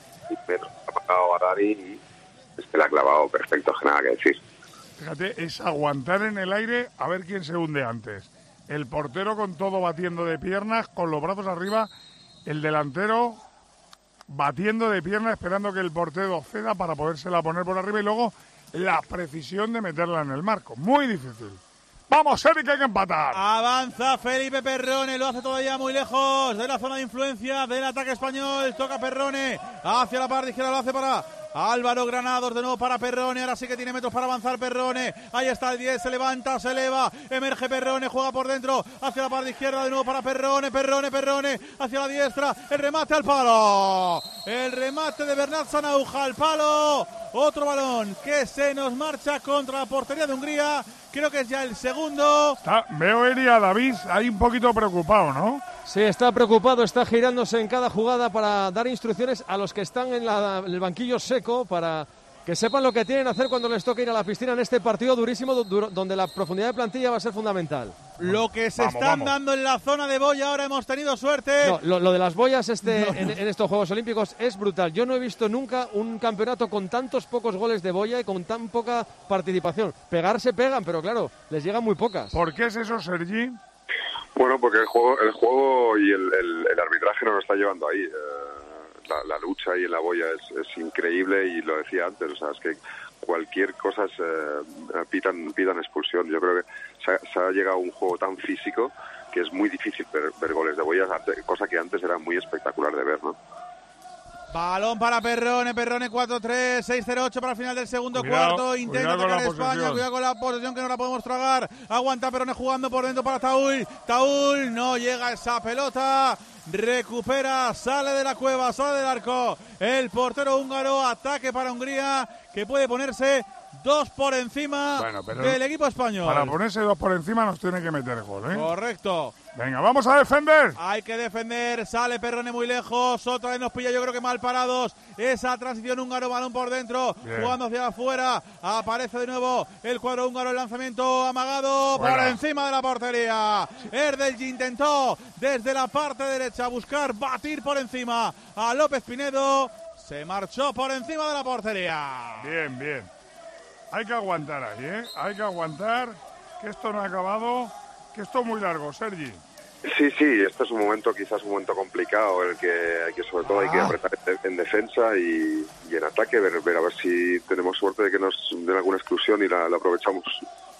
ha matado a Dani y la ha clavado perfecto, que nada que decir. Fíjate, es aguantar en el aire a ver quién se hunde antes. El portero con todo batiendo de piernas, con los brazos arriba, el delantero batiendo de piernas, esperando que el portero ceda para podérsela poner por arriba y luego la precisión de meterla en el marco. Muy difícil. ¡Vamos, Eric, hay que empatar! Avanza Felipe Perrone, lo hace todavía muy lejos de la zona de influencia del ataque español. Toca Perrone hacia la parte izquierda, lo hace para Álvaro Granados, de nuevo para Perrone, ahora sí que tiene metros para avanzar Perrone, ahí está el 10, se levanta, se eleva, emerge Perrone, juega por dentro, hacia la parte izquierda, de nuevo para Perrone, hacia la diestra, el remate al palo, el remate de Bernat Sanauja al palo, otro balón que se nos marcha contra la portería de Hungría, creo que es ya el segundo. Veo a David ahí un poquito preocupado, ¿no? Sí, está preocupado, está girándose en cada jugada para dar instrucciones a los que están en el banquillo seco para que sepan lo que tienen que hacer cuando les toque ir a la piscina en este partido durísimo donde la profundidad de plantilla va a ser fundamental. Lo que se están dando en la zona de boya, ahora hemos tenido suerte. No, lo de las boyas en estos Juegos Olímpicos es brutal. Yo no he visto nunca un campeonato con tantos pocos goles de boya y con tan poca participación. Pegar se pegan, pero claro, les llegan muy pocas. ¿Por qué es eso, Sergi? Bueno, porque el juego y el arbitraje nos está llevando ahí. La lucha ahí en la boya es increíble y lo decía antes, o sea, es que cualquier cosa pitan expulsión. Yo creo que se ha llegado a un juego tan físico que es muy difícil ver goles de boyas, cosa que antes era muy espectacular de ver, ¿no? Balón para Perrone 4-3, 6-0-8 para el final del segundo cuarto. Intenta atacar España, cuidado con la posesión que no la podemos tragar. Aguanta Perrone jugando por dentro para Taúl, no llega esa pelota. Recupera, sale de la cueva, sale del arco. El portero húngaro, ataque para Hungría, que puede ponerse 2 por encima del equipo español. Para ponerse 2 por encima nos tiene que meter gol, ¿eh? Correcto. Venga, vamos a defender. Hay que defender, sale Perrone muy lejos, otra vez nos pilla yo creo que mal parados. Esa transición húngaro, balón por dentro, jugando hacia afuera, aparece de nuevo el cuadro húngaro, el lanzamiento amagado por encima de la portería. Erdős intentó desde la parte derecha buscar batir por encima a López Pinedo, se marchó por encima de la portería. Bien. Hay que aguantar ahí, ¿eh? Hay que aguantar, que esto no ha acabado, que esto es muy largo, Sergi. Sí, este es quizás un momento complicado, en el que sobre todo hay que apretar en defensa y en ataque, ver a ver si tenemos suerte de que nos den alguna exclusión y la aprovechamos.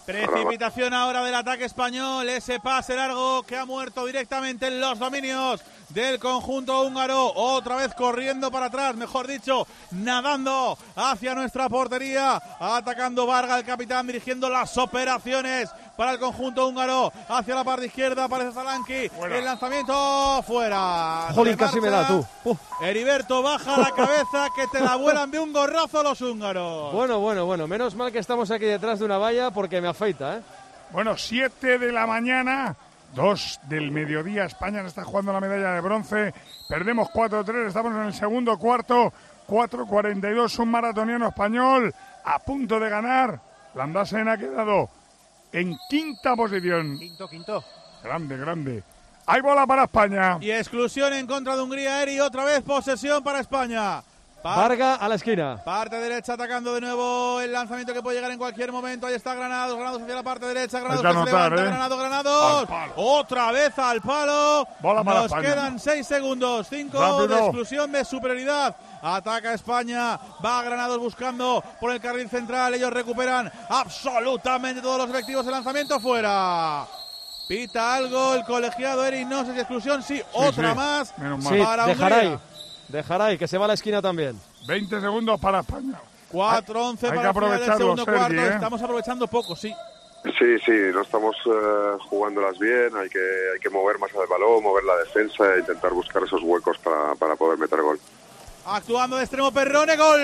Precipitación ahora del ataque español, ese pase largo que ha muerto directamente en los dominios del conjunto húngaro, otra vez corriendo para atrás, mejor dicho, nadando hacia nuestra portería, atacando Varga, el capitán, dirigiendo las operaciones para el conjunto húngaro, hacia la parte izquierda aparece Zalanki, el lanzamiento fuera. Jolín, casi me da tú. Heriberto, baja la cabeza que te la vuelan de un gorrazo los húngaros. Bueno, menos mal que estamos aquí detrás de una valla porque me afeita, ¿eh? Bueno, 7 de la mañana, 2 del mediodía, España está jugando la medalla de bronce, perdemos 4-3, estamos en el segundo cuarto, 4:42, un maratoniano español a punto de ganar. Landasen ha quedado en quinta posición. Quinto. Grande. Hay bola para España. Y exclusión en contra de Hungría, Eri, otra vez posesión para España. Varga a la esquina. Parte derecha atacando de nuevo el lanzamiento que puede llegar en cualquier momento. Ahí está Granados hacia la parte derecha. Granados que se levanta, Granados. Otra vez al palo. Bola para Nos España. quedan 6 segundos. 5 Rápido. de exclusión de superioridad. Ataca España. Va Granados buscando por el carril central. Ellos recuperan absolutamente todos los efectivos. El lanzamiento fuera. Pita algo el colegiado Eri. No sé si exclusión. Sí, otra más. Menos mal. Para Hungría. Dejaray, que se va a la esquina también. 20 segundos para España. 4-11 para el final del segundo cuarto. Estamos aprovechando poco, sí. Sí, no estamos jugándolas bien. Hay que mover más el balón, mover la defensa e intentar buscar esos huecos para poder meter gol. Actuando de extremo Perrone, gol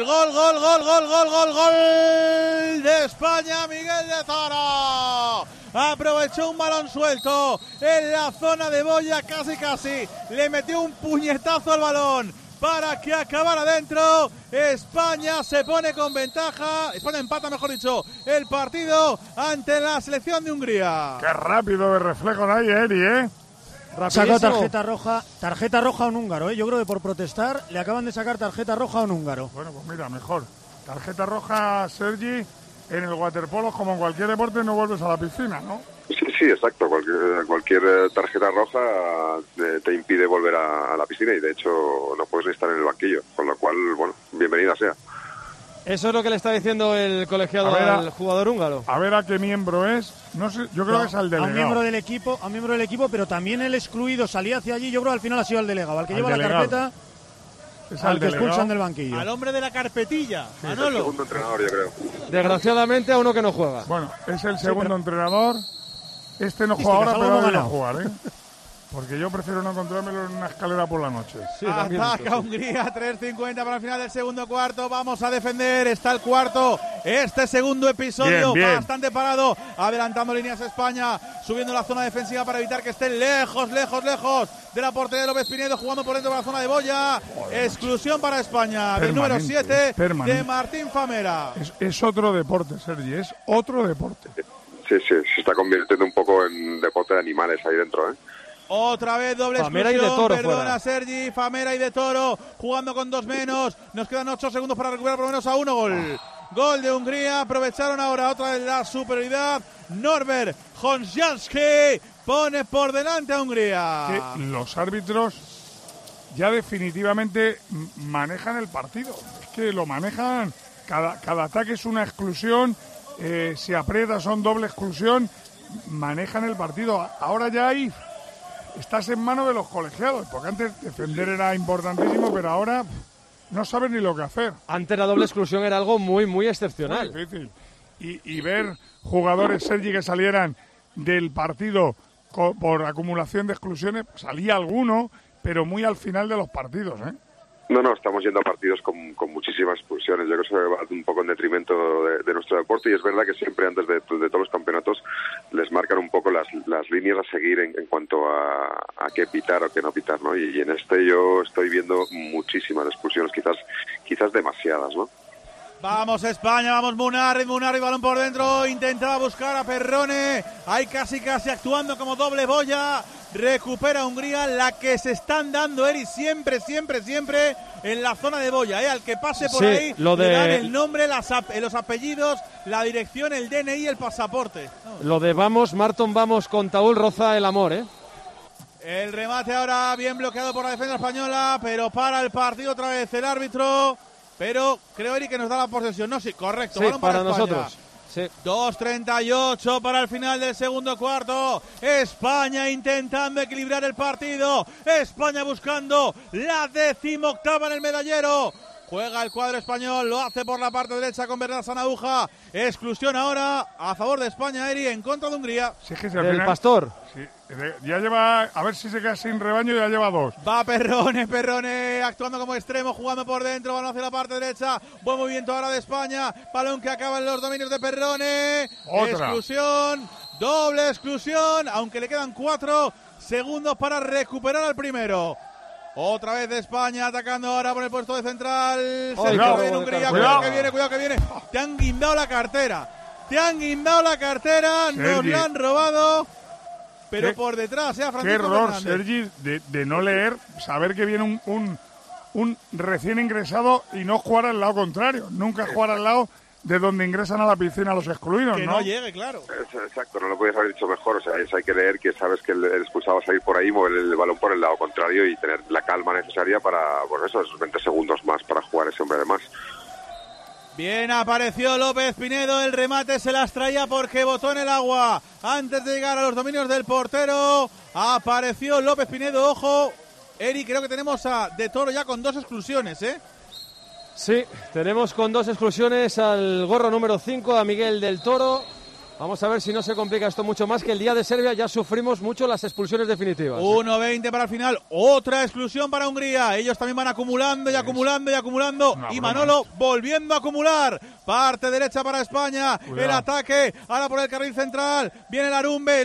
de España, Miguel de Toro. Aprovechó un balón suelto en la zona de Boya, casi. Le metió un puñetazo al balón para que acabara dentro. España se pone con ventaja. España empata, mejor dicho, el partido ante la selección de Hungría. Qué rápido de reflejo ahí, Eri, ¿eh? Sacó tarjeta roja a un húngaro, ¿eh? Yo creo que por protestar le acaban de sacar tarjeta roja a un húngaro. Bueno, pues mira, mejor. Tarjeta roja, Sergi, en el waterpolo, como en cualquier deporte, no vuelves a la piscina, ¿no? Sí, exacto. Cualquier tarjeta roja te impide volver a la piscina y, de hecho, no puedes ni estar en el banquillo. Con lo cual, bueno, bienvenida sea. Eso es lo que le está diciendo el colegiado al jugador húngaro. A ver a qué miembro es. No sé, yo creo que es al delegado. A un miembro del equipo, pero también el excluido salía hacia allí. Yo creo que al final ha sido el delegado, al que lleva la carpeta, al que expulsan del banquillo. Al hombre de la carpetilla, Sí, Manolo. el segundo entrenador, yo creo. Desgraciadamente a uno que no juega. Bueno, es el segundo entrenador. Este no Este juega ahora, que pero hemos va a ganado. jugar, ¿eh? Porque yo prefiero no encontrármelo en una escalera por la noche. Ataca Hungría, 3:50 para el final del segundo cuarto. Vamos a defender, está el cuarto. Este segundo episodio Bien. bastante parado. Adelantando líneas España, subiendo la zona defensiva para evitar que estén lejos de la portería de López Pinedo, jugando por dentro de la zona de Boya. Exclusión para España del número 7 de Martín Famera. Es otro deporte, Sergi, es otro deporte. Sí, se está convirtiendo un poco en deporte de animales ahí dentro, ¿eh? Otra vez doble Famera exclusión, y de Toro perdona fuera. Sergi, Famera y de Toro, jugando con 2 menos, nos quedan 8 segundos para recuperar por lo menos a 1 gol. Gol de Hungría, aprovecharon ahora otra vez la superioridad. Norbert Honsjanski pone por delante a Hungría. Que los árbitros ya definitivamente manejan el partido. Es que lo manejan, cada ataque es una exclusión, si aprieta son doble exclusión, manejan el partido. Ahora ya estás en manos de los colegiados, porque antes defender era importantísimo, pero ahora no sabes ni lo que hacer. Antes la doble exclusión era algo muy excepcional. Muy difícil. Y ver jugadores, Sergi, que salieran del partido por acumulación de exclusiones, salía alguno, pero muy al final de los partidos, ¿eh? No, estamos yendo a partidos con muchísimas expulsiones. Yo creo que se va un poco en detrimento de nuestro deporte, y es verdad que siempre antes de todos los campeonatos les marcan un poco las líneas a seguir en cuanto a qué pitar o qué no pitar, ¿no? Y en este yo estoy viendo muchísimas expulsiones, quizás demasiadas, ¿no? Vamos España, vamos Munarriz, balón por dentro, intentaba buscar a Perrone, ahí casi actuando como doble Boya, recupera Hungría, la que se están dando Eri siempre en la zona de Boya, al que pase por ahí le dan el nombre, los apellidos, la dirección, el DNI, el pasaporte. Lo de Marton Vamos con Taúl roza el amor, ¿eh? El remate ahora bien bloqueado por la defensa española, pero para el partido otra vez el árbitro. Pero creo, Eri, que nos da la posesión. No, sí, correcto. Sí, balón para España. nosotros. Sí. 2:38 para el final del segundo cuarto. España intentando equilibrar el partido. España buscando la 18ª en el medallero. Juega el cuadro español, lo hace por la parte derecha con Bernat Sanahúja. Exclusión ahora a favor de España, Eri, en contra de Hungría. Sí, es que el Pastor. Sí, ya lleva, a ver si se queda sin rebaño, ya lleva 2. Va Perrone actuando como extremo, jugando por dentro, balón hacia la parte derecha. Buen movimiento ahora de España, balón que acaba en los dominios de Perrone. Otra. Exclusión, doble exclusión, aunque le quedan 4 segundos para recuperar al primero. Otra vez de España atacando ahora por el puesto de central. Cerca de Hungría. Cuidado que viene. Te han guindado la cartera. Nos la han robado. Pero por detrás, Francisco Qué error, Fernández. Sergi, de no leer, saber que viene un recién ingresado y no jugar al lado contrario. Nunca jugar al lado de donde ingresan a la piscina los excluidos, que no llegue, claro. Exacto, no lo podías haber dicho mejor. O sea, eso hay que leer, que sabes que el expulsado va a salir por ahí, mover el balón por el lado contrario y tener la calma necesaria para, bueno, esos 20 segundos más para jugar ese hombre de más. Bien, apareció López Pinedo, el remate se las traía porque botó en el agua antes de llegar a los dominios del portero. Apareció López Pinedo, ojo, Eri, creo que tenemos a De Toro ya con 2 exclusiones, ¿eh? Sí, tenemos con 2 exclusiones al gorro número 5, a Miguel del Toro. Vamos a ver si no se complica esto mucho más, que el día de Serbia ya sufrimos mucho las expulsiones definitivas. 1:20 para el final, otra exclusión para Hungría. Ellos también van acumulando. Y Manolo volviendo a acumular. Parte derecha para España. Cuidado. El ataque, ahora por el carril central. Viene Larumbe.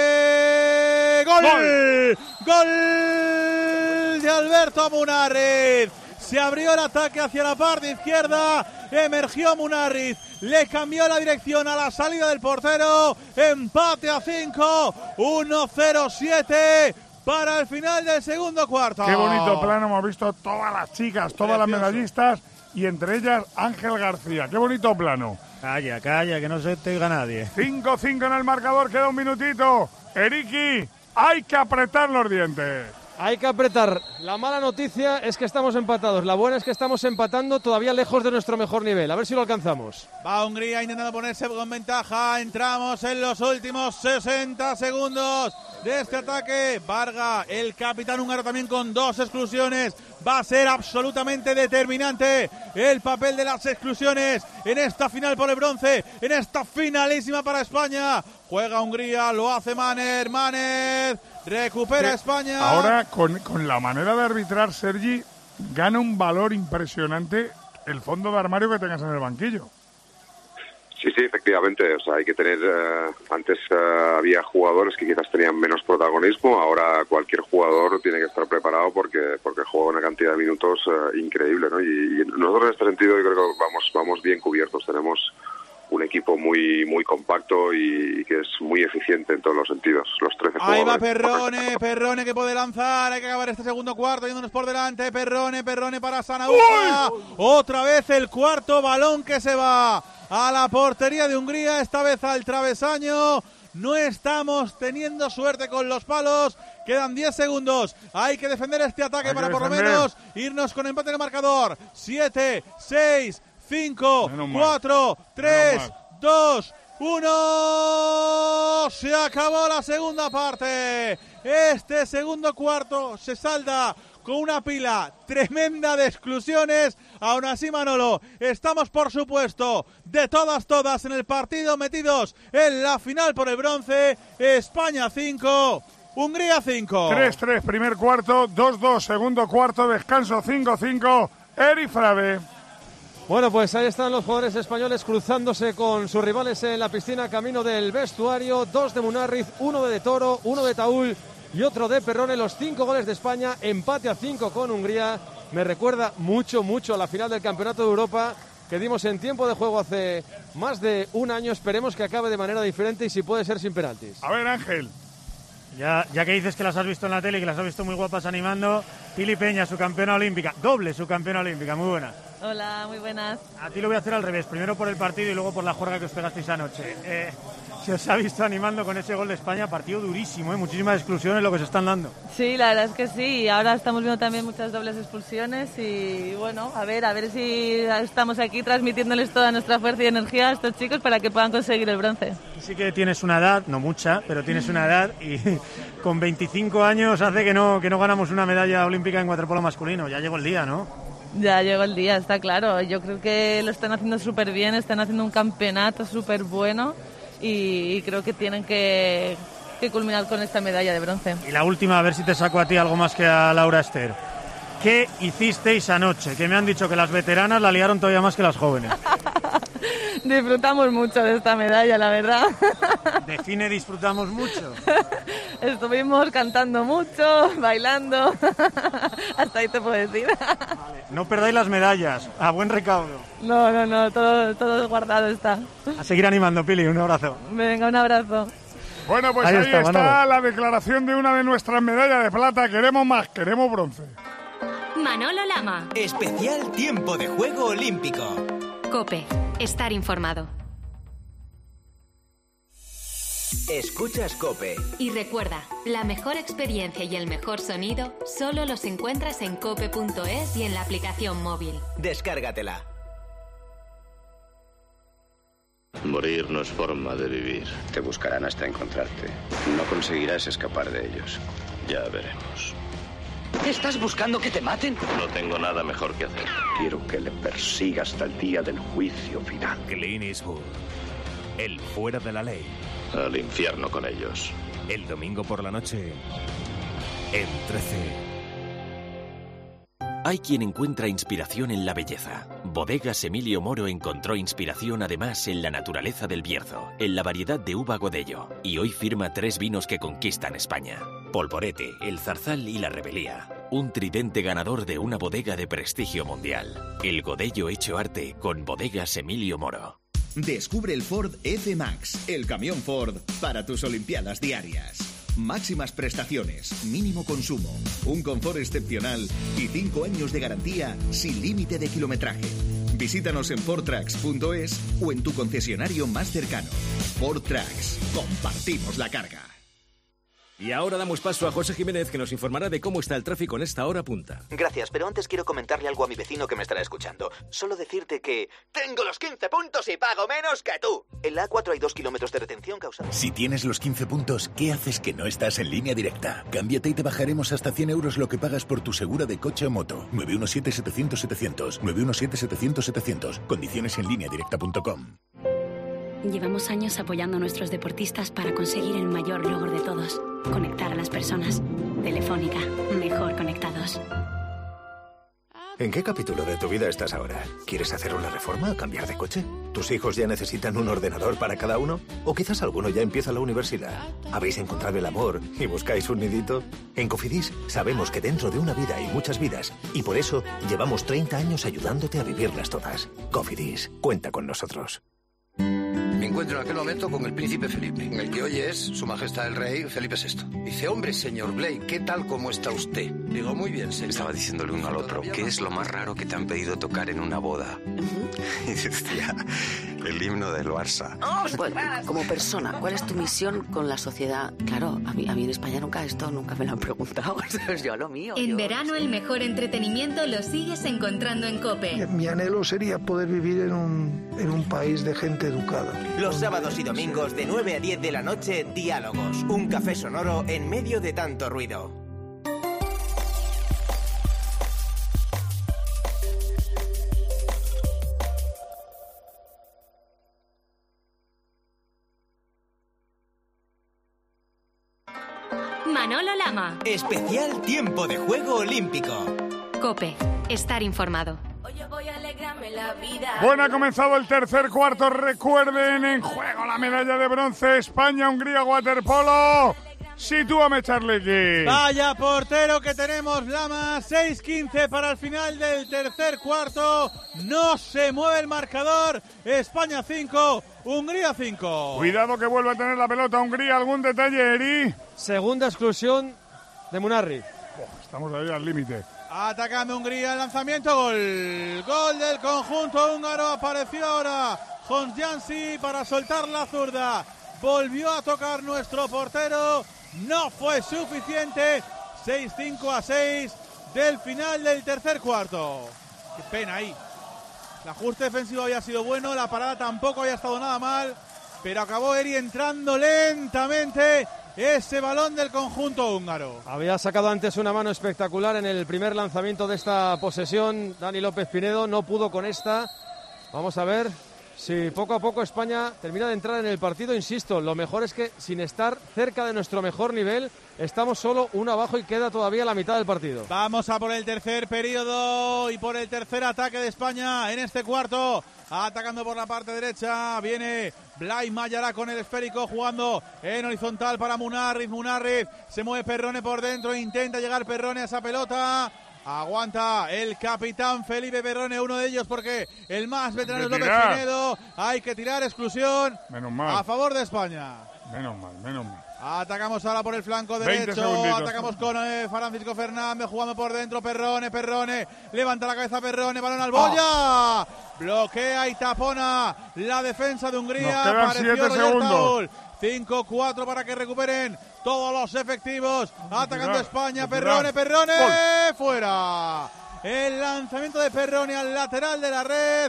¡Gol de Alberto Munarriz! Se abrió el ataque hacia la parte izquierda, emergió Munarriz, le cambió la dirección a la salida del portero, empate a 5, 1:07 para el final del segundo cuarto. Qué bonito plano, hemos visto todas las chicas, todas las medallistas y entre ellas Ángel García. Qué bonito plano. Calla, que no se te oiga nadie. 5-5 en el marcador, queda un minutito. Eriki, hay que apretar los dientes. Hay que apretar. La mala noticia es que estamos empatados. La buena es que estamos empatando todavía lejos de nuestro mejor nivel. A ver si lo alcanzamos. Va Hungría intentando ponerse con ventaja. Entramos en los últimos 60 segundos de este ataque. Varga, el capitán húngaro, también con 2 exclusiones. Va a ser absolutamente determinante el papel de las exclusiones en esta final por el bronce, en esta finalísima para España. Juega Hungría, lo hace Maner, recupera España. Ahora, con la manera de arbitrar, Sergi, gana un valor impresionante el fondo de armario que tengas en el banquillo. Sí, efectivamente. O sea, hay que tener... antes había jugadores que quizás tenían menos protagonismo. Ahora cualquier jugador tiene que estar preparado porque juega una cantidad de minutos increíble, ¿no? Y nosotros en este sentido yo creo que vamos bien cubiertos. Tenemos un equipo muy compacto y que es muy eficiente en todos los sentidos. Los 13 Ahí jugadores. va Perrone que puede lanzar. Hay que acabar este segundo cuarto yéndonos por delante. Perrone para Sanahúja. Otra vez el cuarto balón que se va a la portería de Hungría, esta vez al travesaño. No estamos teniendo suerte con los palos. Quedan 10 segundos. Hay que defender este ataque para por lo menos irnos con empate en el marcador. 7, 6, 5, 4, 3, 2, 1. Se acabó la segunda parte. Este segundo cuarto se salda con una pila tremenda de exclusiones. Aún así, Manolo, estamos por supuesto de todas en el partido, metidos en la final por el bronce. España 5, Hungría 5. 3-3 primer cuarto, 2-2 segundo cuarto, descanso 5-5. Eri Frade. Bueno, pues ahí están los jugadores españoles cruzándose con sus rivales en la piscina camino del vestuario. 2 de Munarriz, 1 de Toro, 1 de Taúl y otro de Perrone. Los 5 goles de España, empate a 5 con Hungría. Me recuerda mucho a la final del Campeonato de Europa que dimos en tiempo de juego hace más de un año. Esperemos que acabe de manera diferente y si puede ser sin penaltis. A ver, Ángel. Ya que dices que las has visto en la tele y que las has visto muy guapas animando, Pili Peña, su campeona olímpica, doble su campeona olímpica, muy buena. Hola, muy buenas. A ti lo voy a hacer al revés, primero por el partido y luego por la juerga que os pegasteis anoche. Se os ha visto animando con ese gol de España, partido durísimo, muchísimas exclusiones lo que se están dando. Sí, la verdad es que sí, y ahora estamos viendo también muchas dobles expulsiones y bueno, a ver si estamos aquí transmitiéndoles toda nuestra fuerza y energía a estos chicos para que puedan conseguir el bronce. Sí que tienes una edad, no mucha, pero tienes una edad y con 25 años hace que no ganamos una medalla olímpica en waterpolo masculino, ya llegó el día, ¿no? Ya llegó el día, está claro, yo creo que lo están haciendo súper bien, están haciendo un campeonato súper bueno. Y creo que tienen que culminar con esta medalla de bronce. Y la última, a ver si te saco a ti algo más que a Laura Ester. ¿Qué hicisteis anoche? Que me han dicho que las veteranas la liaron todavía más que las jóvenes. Disfrutamos mucho de esta medalla, la verdad. Define disfrutamos mucho. Estuvimos cantando mucho, bailando. Hasta ahí te puedo decir. Vale. No perdáis las medallas, a buen recaudo. No, todo guardado está. A seguir animando, Pili, un abrazo. Venga, un abrazo. Bueno, pues ahí está la declaración de una de nuestras medallas de plata. Queremos más, queremos bronce. Manolo Lama. Especial tiempo de juego olímpico. COPE. Estar informado. Escuchas COPE. Y recuerda, la mejor experiencia y el mejor sonido solo los encuentras en cope.es y en la aplicación móvil. Descárgatela. Morir no es forma de vivir. Te buscarán hasta encontrarte. No conseguirás escapar de ellos. Ya veremos. ¿Estás buscando que te maten? No tengo nada mejor que hacer. Quiero que le persiga hasta el día del juicio final. Clint Eastwood. El fuera de la ley. Al infierno con ellos. El domingo por la noche. En 13. Hay quien encuentra inspiración en la belleza. Bodegas Emilio Moro encontró inspiración además en la naturaleza del Bierzo, en la variedad de uva Godello, y hoy firma 3 vinos que conquistan España. Polvorete, el Zarzal y la Rebelía. Un tridente ganador de una bodega de prestigio mundial. El Godello hecho arte con Bodegas Emilio Moro. Descubre el Ford F-Max, el camión Ford para tus olimpiadas diarias. Máximas prestaciones, mínimo consumo, un confort excepcional y 5 años de garantía sin límite de kilometraje. Visítanos en fordtrucks.es o en tu concesionario más cercano. Ford Trucks, compartimos la carga. Y ahora damos paso a José Jiménez, que nos informará de cómo está el tráfico en esta hora punta. Gracias, pero antes quiero comentarle algo a mi vecino que me estará escuchando. Solo decirte que tengo los 15 puntos y pago menos que tú. En la A4 hay 2 kilómetros de retención causada. Si tienes los 15 puntos, ¿qué haces que no estás en Línea Directa? Cámbiate y te bajaremos hasta 100 euros lo que pagas por tu segura de coche o moto. 917-700-700. 917-700-700. Condiciones en lineadirecta.com. Llevamos años apoyando a nuestros deportistas para conseguir el mayor logro de todos: conectar a las personas. Telefónica, mejor conectados. ¿En qué capítulo de tu vida estás ahora? ¿Quieres hacer una reforma o cambiar de coche? ¿Tus hijos ya necesitan un ordenador para cada uno? ¿O quizás alguno ya empieza la universidad? ¿Habéis encontrado el amor y buscáis un nidito? En Cofidis sabemos que dentro de una vida hay muchas vidas, y por eso llevamos 30 años ayudándote a vivirlas todas. Cofidis, cuenta con nosotros. Me encuentro en aquel momento con el príncipe Felipe, el que hoy es Su Majestad el Rey Felipe VI. Dice: hombre, señor Blake, ¿qué tal, cómo está usted? Digo: muy bien, señor. Estaba diciéndole uno al otro, ¿qué es lo más raro que te han pedido tocar en una boda? Y decía, el himno del Barça. Bueno, como persona, ¿cuál es tu misión con la sociedad? Claro, a mí en España nunca me lo han preguntado. Yo lo mío. En verano el mejor entretenimiento lo sigues encontrando en COPE. Mi anhelo sería poder vivir en un país de gente educada. Los sábados y domingos de 9 a 10 de la noche, Diálogos. Un café sonoro en medio de tanto ruido. Manolo Lama. Especial tiempo de juego olímpico. COPE. Estar informado. Bueno, ha comenzado el tercer cuarto. Recuerden, en juego la medalla de bronce. España-Hungría waterpolo. Sitúame, Charlequi. Vaya portero que tenemos, Lama. 6:15 para el final del tercer cuarto. No se mueve el marcador. España 5, Hungría 5. Cuidado que vuelve a tener la pelota Hungría. ¿Algún detalle, Eri? Segunda exclusión de Munarri. Estamos ahí al límite. Atacando Hungría, el lanzamiento, gol. Gol del conjunto húngaro. Apareció ahora Honjansi para soltar la zurda. Volvió a tocar nuestro portero. No fue suficiente. 6-5-6 del final del tercer cuarto. Qué pena ahí. El ajuste defensivo había sido bueno. La parada tampoco había estado nada mal. Pero acabó Eri entrando lentamente ese balón del conjunto húngaro. Había sacado antes una mano espectacular en el primer lanzamiento de esta posesión Dani López Pinedo, no pudo con esta. Vamos a ver si poco a poco España termina de entrar en el partido. Insisto, lo mejor es que sin estar cerca de nuestro mejor nivel, estamos solo uno abajo y queda todavía la mitad del partido. Vamos a por el tercer periodo y por el tercer ataque de España en este cuarto. Atacando por la parte derecha, viene Blai Mayará con el esférico, jugando en horizontal para Munarriz. Munarriz, se mueve Perrone por dentro, intenta llegar Perrone a esa pelota. Aguanta el capitán Felipe Perrone, uno de ellos porque el más veterano es López Pinedo. Hay que tirar, exclusión a favor de España. Menos mal. Atacamos ahora por el flanco derecho, atacamos con Francisco Fernández, jugando por dentro, Perrone, levanta la cabeza Perrone, balón al Boya, bloquea y tapona la defensa de Hungría. Nos quedan 7 segundos. 5-4 para que recuperen todos los efectivos, atacando España, Perrone, fuera. El lanzamiento de Perrone al lateral de la red,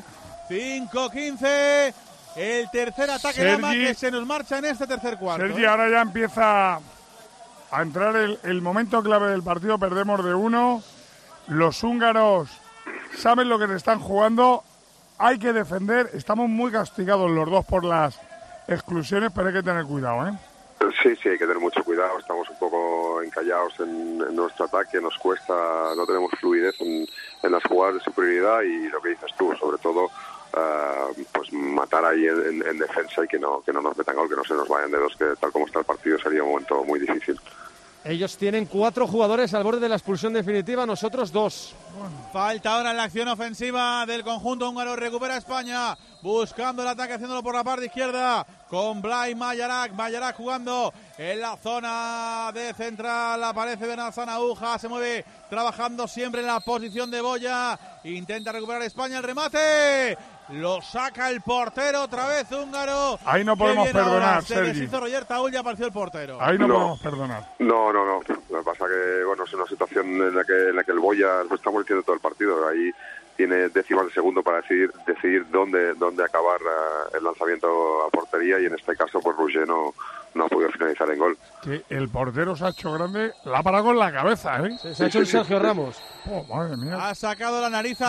5-15. El tercer ataque Lama que se nos marcha en este tercer cuarto. Sergi, ahora ya empieza a entrar el momento clave del partido. Perdemos de 1. Los húngaros saben lo que se están jugando. Hay que defender. Estamos muy castigados los dos por las exclusiones, pero hay que tener cuidado, ¿eh? Sí, hay que tener mucho cuidado. Estamos un poco encallados en nuestro ataque. Nos cuesta, no tenemos fluidez en las jugadas de superioridad y lo que dices tú, sobre todo pues matar ahí en defensa y que no nos metan gol, que no se nos vayan dedos, que tal como está el partido sería un momento muy difícil. Ellos tienen 4 jugadores al borde de la expulsión definitiva, nosotros 2. Falta ahora en la acción ofensiva del conjunto húngaro. Recupera España, buscando el ataque, haciéndolo por la parte izquierda con Blai Mayará jugando en la zona de central. Aparece Benazán Aúja, se mueve trabajando siempre en la posición de Boya. Intenta recuperar España, el remate. Lo saca el portero otra vez húngaro. Ahí no podemos perdonar, Sergi. Se deshizo Roger Taúl y apareció el portero. Ahí no podemos perdonar. No. Lo que pasa que es una situación en la que el Boya, lo estamos diciendo todo el partido, ahí tiene décimas de segundo para decidir dónde acabar el lanzamiento a portería, y en este caso pues Roger no ha podido finalizar en gol. Que el portero se ha hecho grande, la ha parado con la cabeza, ¿eh? Se ha hecho el Sergio Ramos. Oh, madre mía. Ha sacado la nariz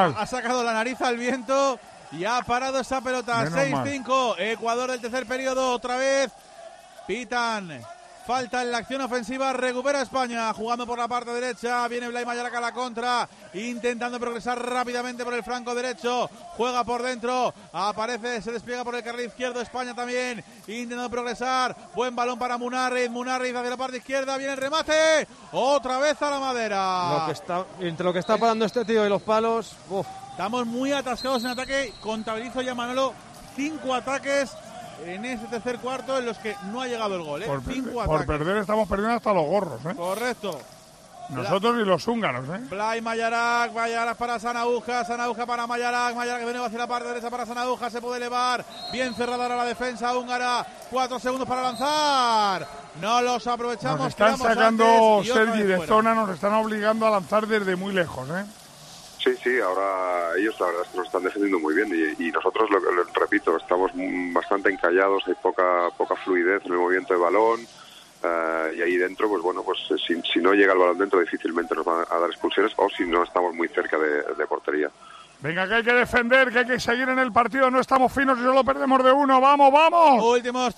al viento y ha parado esa pelota. 6-5, Ecuador del tercer periodo, otra vez pitan. Falta en la acción ofensiva, recupera España, jugando por la parte derecha, viene Blai Mayará a la contra, intentando progresar rápidamente por el flanco derecho, juega por dentro, aparece, se despliega por el carril izquierdo, España también, intentando progresar, buen balón para Munarriz hacia la parte izquierda, viene el remate, otra vez a la madera. Entre lo que está parando este tío y los palos, estamos muy atascados en ataque, contabilizo ya Manolo, 5 ataques en ese tercer cuarto en los que no ha llegado el gol, ¿eh? Por perder estamos perdiendo hasta los gorros, ¿eh? Correcto. Nosotros y los húngaros, ¿eh? Blai Mayará para Sanauja para Mayará que viene hacia la parte derecha para Sanauja, se puede elevar, bien cerrada ahora la defensa húngara, 4 segundos para lanzar, no los aprovechamos. Nos están sacando, Sergi, de zona, nos están obligando a lanzar desde muy lejos, ¿eh? Sí, ahora ellos la verdad es que nos están defendiendo muy bien y nosotros, lo repito, estamos bastante encallados, hay poca fluidez en el movimiento de balón, y ahí dentro, pues bueno, pues si no llega el balón dentro difícilmente nos van a dar expulsiones, o si no estamos muy cerca de portería. Venga, que hay que defender, que hay que seguir en el partido, no estamos finos y solo perdemos de 1, ¡vamos! Últimos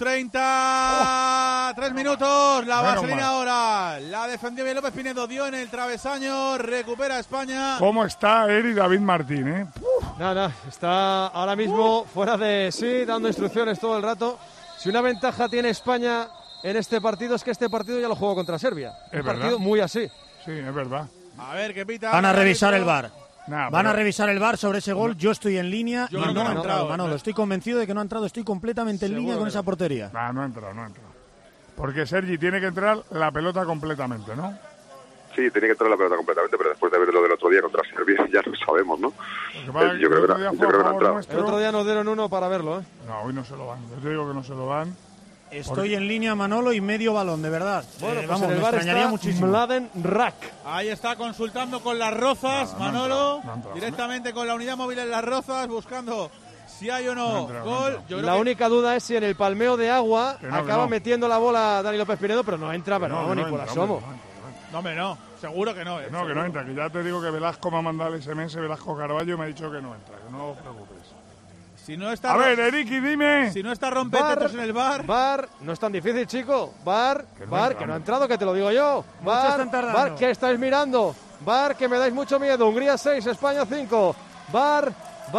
3 minutos, la vaselina ahora, la defendió bien López Pinedo, dio en el travesaño, recupera España. ¿Cómo está Eri David Martín, eh? Nada, está ahora mismo fuera de sí, dando instrucciones todo el rato. Si una ventaja tiene España en este partido es que este partido ya lo jugó contra Serbia. Es un partido muy así. Sí, es verdad. A ver, ¿qué pita? Van a revisar el VAR. Van a revisar el VAR sobre ese gol. Yo estoy en línea y no ha entrado, Manolo. ¿no? Estoy convencido de que no ha entrado. Estoy completamente en línea con esa portería. No ha entrado. Porque Sergi tiene que entrar la pelota completamente, ¿no? Sí, tenía que entrar la pelota completamente, pero después de ver lo del otro día contra Serbia, ya lo sabemos, ¿no? Yo creo que no ha entrado. El otro día nos dieron uno para verlo, ¿eh? No, hoy no se lo dan. Yo te digo que no se lo dan. Estoy en línea, Manolo, y medio balón, de verdad. Bueno, pues vamos, en el me bar extrañaría está muchísimo. Mladen Rak. Ahí está consultando con las Rozas, Manolo, directamente con la unidad móvil en las Rozas, buscando si hay o no gol. Yo creo La que única duda es si en el palmeo de agua Que no, acaba que no. metiendo la bola Dani López Pinedo, pero no entra, pero no, ni por asomo. No, hombre, no. Seguro que no. Que no entra, que ya te digo que Velasco me ha mandado el SMS, Velasco Carballo, y me ha dicho que no entra, que no os preocupéis. Si no está A ver, Eriki, dime. Si no está rompetetos en el bar. Bar, no es tan difícil, chico. Bar, que no ha entrado, que te lo digo yo. Muchos están tardando. Bar, que estáis mirando. Bar, que me dais mucho miedo. Hungría 6, España 5. Bar,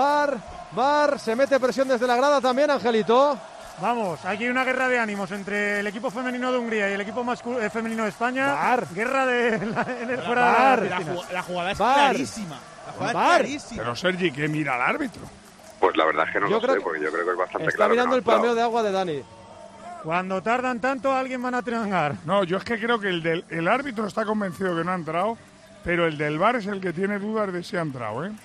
se mete presión desde la grada también, Angelito. Vamos, aquí hay una guerra de ánimos entre el equipo femenino de Hungría y el equipo femenino de España. Bar. Guerra fuera Bar. de la piscina. La jugada es Bar. clarísima. La jugada es clarísima. Pero Sergi, ¿qué mira al árbitro? Pues la verdad es que no Yo lo creo sé, que porque yo creo que es bastante Está claro. mirando que el no ha palmeo entrado. de agua de Dani. Cuando tardan tanto, alguien van a triangar. No, yo es que creo que el árbitro está convencido que no ha entrado, pero el del VAR es el que tiene dudas de si ha entrado, ¿eh?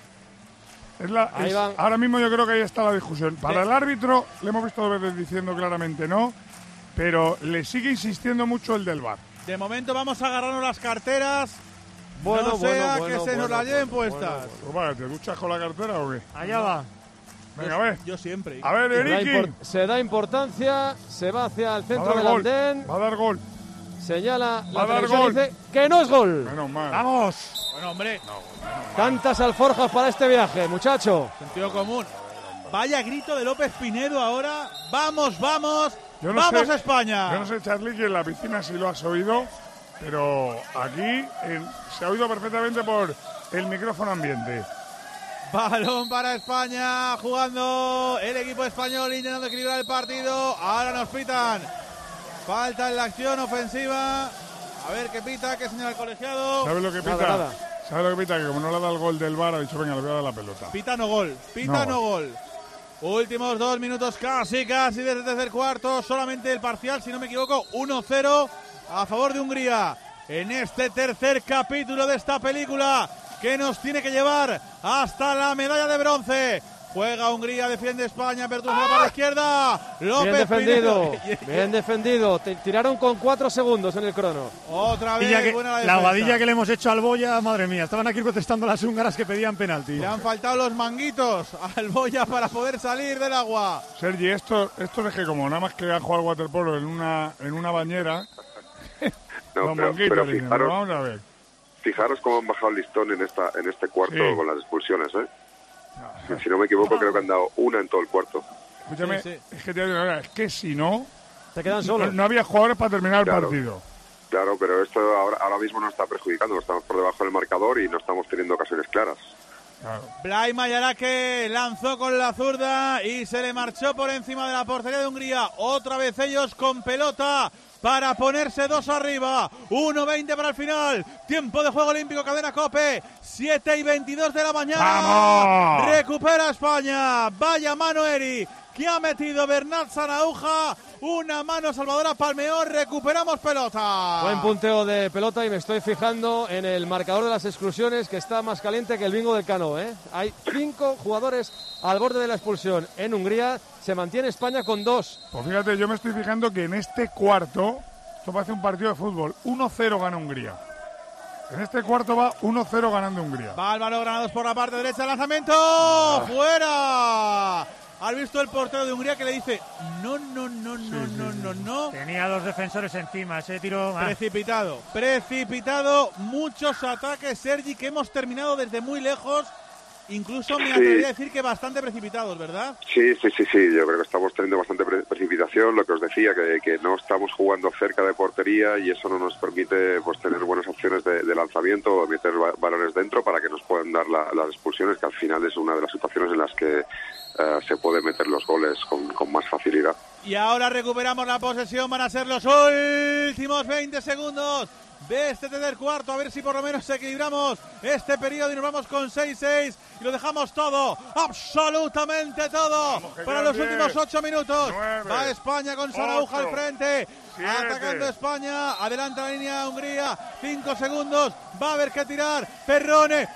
Ahí van. Ahora mismo yo creo que ahí está la discusión. Para el árbitro, le hemos visto dos veces diciendo claramente no, pero le sigue insistiendo mucho el del VAR. De momento vamos a agarrarnos las carteras. Bueno, no sea bueno, que se nos la lleven puestas. Bueno. ¿Te duchas con la cartera o qué? Allá va. Venga, a ver. Yo siempre. A ver, Eriki. Se da importancia, se va hacia el Va a centro dar del gol. andén. Va a dar gol. Señala Va la a dar televisión y gol. dice que no es gol. Menos mal. ¡Vamos! Bueno, hombre. Tantas alforjas para este viaje, muchacho. Sentido común. Vaya grito de López Pinedo ahora. ¡Vamos, vamos! Yo no ¡Vamos sé- España! Yo no sé, Charly, que en la piscina si lo has oído, pero aquí se ha oído perfectamente por el micrófono ambiente. Balón para España, jugando el equipo español intentando equilibrar el partido. Ahora nos pitan. Falta en la acción ofensiva. A ver qué pita, qué señala el colegiado. ¿Sabes lo que pita? Nada. ¿Sabes lo que pita? Que como no le ha dado el gol del VAR, ha dicho, venga, le voy a dar la pelota. Pita no gol, pita no gol. Últimos 2 minutos casi desde el tercer cuarto. Solamente el parcial, si no me equivoco, 1-0 a favor de Hungría. En este tercer capítulo de esta película que nos tiene que llevar hasta la medalla de bronce. Juega Hungría, defiende España, apertura de la parte izquierda. López Bien defendido, Pinedo. bien defendido. Tiraron con 4 segundos en el crono. Otra vez, buena la La defensa. guadilla que le hemos hecho al Boya, madre mía, estaban aquí protestando las húngaras que pedían penalti. Le han faltado los manguitos al Boya para poder salir del agua. Sergi, esto es que como nada más que han jugado al waterpolo en una bañera, No, los pero manguitos dicen, fijaros, vamos a ver. fijaros cómo han bajado el listón en este cuarto Sí. con las expulsiones, ¿eh? Si no me equivoco, creo que han dado una en todo el cuarto. Escúchame, Sí. es que te digo, ahora, es que si no, Te quedan solos. no había jugadores para terminar el Claro. partido. Claro, pero esto ahora mismo nos está perjudicando. Estamos por debajo del marcador y no estamos teniendo ocasiones claras. Claro. Blay Mayarake lanzó con la zurda y se le marchó por encima de la portería de Hungría. Otra vez ellos con pelota para ponerse 2 arriba. 1:20 para el final. Tiempo de juego olímpico, cadena COPE. 7:22 de la mañana. ¡Vamos! Recupera España. Vaya mano Eri que ha metido Bernat Sanauja. Una mano Salvador Palmeó. Recuperamos pelota. Buen punteo de pelota y me estoy fijando en el marcador de las exclusiones que está más caliente que el bingo del Cano, ¿eh? Hay 5 jugadores al borde de la expulsión. En Hungría se mantiene España con 2. Pues fíjate, yo me estoy fijando que en este cuarto, esto parece un partido de fútbol, 1-0 gana Hungría. En este cuarto va 1-0 ganando Hungría. Va el balón ganados por la parte derecha. ¡Lanzamiento! ¡Fuera! ¿Has visto el portero de Hungría que le dice no? Tenía 2 defensores encima, ese tiro... Precipitado. Muchos ataques, Sergi, que hemos terminado desde muy lejos. Incluso me Sí. atrevería a decir que bastante precipitados, ¿verdad? Sí. Yo creo que estamos teniendo bastante precipitación. Lo que os decía, que no estamos jugando cerca de portería y eso no nos permite pues tener buenas opciones de lanzamiento o meter balones dentro para que nos puedan dar las expulsiones, que al final es una de las situaciones en las que se puede meter los goles con más facilidad. Y ahora recuperamos la posesión. Van a ser los últimos 20 segundos de este tercer cuarto, a ver si por lo menos equilibramos este periodo y nos vamos con 6-6 y lo dejamos todo, absolutamente todo, para los últimos 8 minutos. 9, va España con Sarauja 8, al frente, 7, atacando España, adelanta la línea Hungría, 5 segundos, va a haber que tirar, Perrone,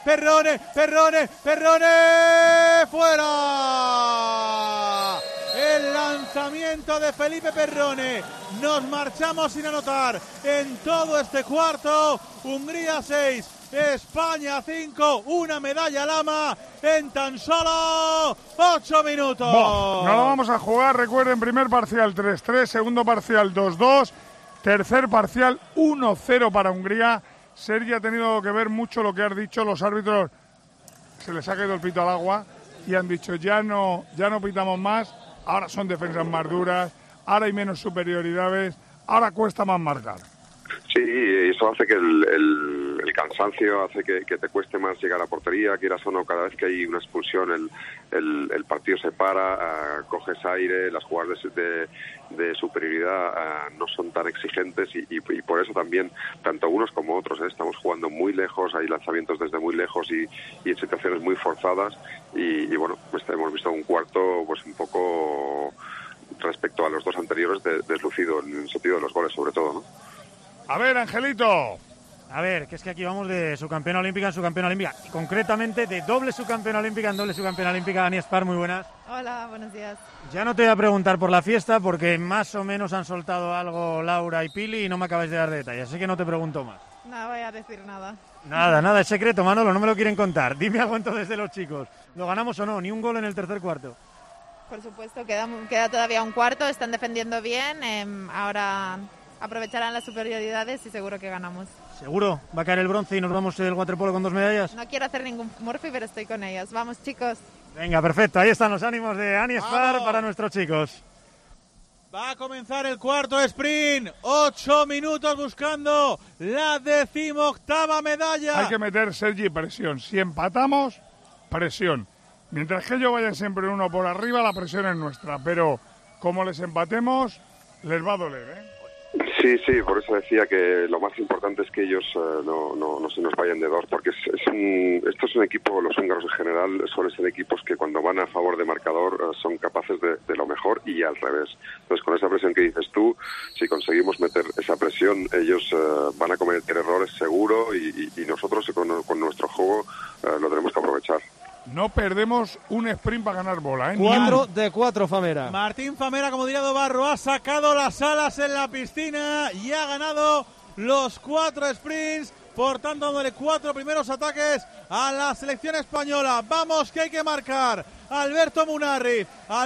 fuera. El lanzamiento de Felipe Perrone. Nos marchamos sin anotar en todo este cuarto. Hungría 6, España 5, una medalla Lama en tan solo 8 minutos. No lo vamos a jugar, recuerden, primer parcial 3-3, segundo parcial 2-2, tercer parcial 1-0 para Hungría. Sergi, ha tenido que ver mucho lo que has dicho, los árbitros se les ha caído el pito al agua y han dicho ya no pitamos más, ahora son defensas más duras, ahora hay menos superioridades, ahora cuesta más marcar. Sí, eso hace que el cansancio hace que te cueste más llegar a portería, quieras o no, cada vez que hay una expulsión el partido se para, coges aire, las jugadas de superioridad no son tan exigentes y por eso también, tanto unos como otros, estamos jugando muy lejos, hay lanzamientos desde muy lejos y en situaciones muy forzadas y bueno, pues hemos visto un cuarto pues un poco respecto a los dos anteriores deslucido en el sentido de los goles sobre todo, ¿no? A ver, Angelito. A ver, que es que aquí vamos de subcampeona olímpica en subcampeona olímpica. Y concretamente de doble subcampeona olímpica en doble subcampeona olímpica. Ani Espar, muy buenas. Hola, buenos días. Ya no te voy a preguntar por la fiesta porque más o menos han soltado algo Laura y Pili y no me acabáis de dar detalles. Así que no te pregunto más. No voy a decir nada. Nada, es secreto, Manolo, no me lo quieren contar. Dime algo entonces de los chicos. ¿Lo ganamos o no? Ni un gol en el tercer cuarto. Por supuesto, queda todavía un cuarto, están defendiendo bien, ahora aprovecharán las superioridades y seguro que ganamos. ¿Seguro? ¿Va a caer el bronce y nos vamos del waterpolo con 2 medallas? No quiero hacer ningún Murphy, pero estoy con ellas. Vamos, chicos. Venga, perfecto, ahí están los ánimos de Ani Espar para nuestros chicos. Va a comenzar el cuarto sprint, 8 minutos buscando la 18ª medalla. Hay que meter, Sergi, presión. Si empatamos, presión. Mientras que ellos vayan siempre uno por arriba, la presión es nuestra. Pero como les empatemos, les va a doler, ¿eh? Sí, por eso decía que lo más importante es que ellos no se nos vayan de dos, porque esto es un equipo, los húngaros en general suelen ser equipos que cuando van a favor de marcador son capaces de lo mejor y al revés. Entonces con esa presión que dices tú, si conseguimos meter esa presión, ellos van a cometer errores seguro y nosotros con nuestro juego lo tenemos que aprovechar. No perdemos un sprint para ganar bola, ¿eh? 4 de 4, Famera. Martín Famera, como diría Dobarro, ha sacado las alas en la piscina y ha ganado los 4 sprints, por tanto dándole 4 primeros ataques a la selección española. Vamos, que hay que marcar. Alberto Munarriz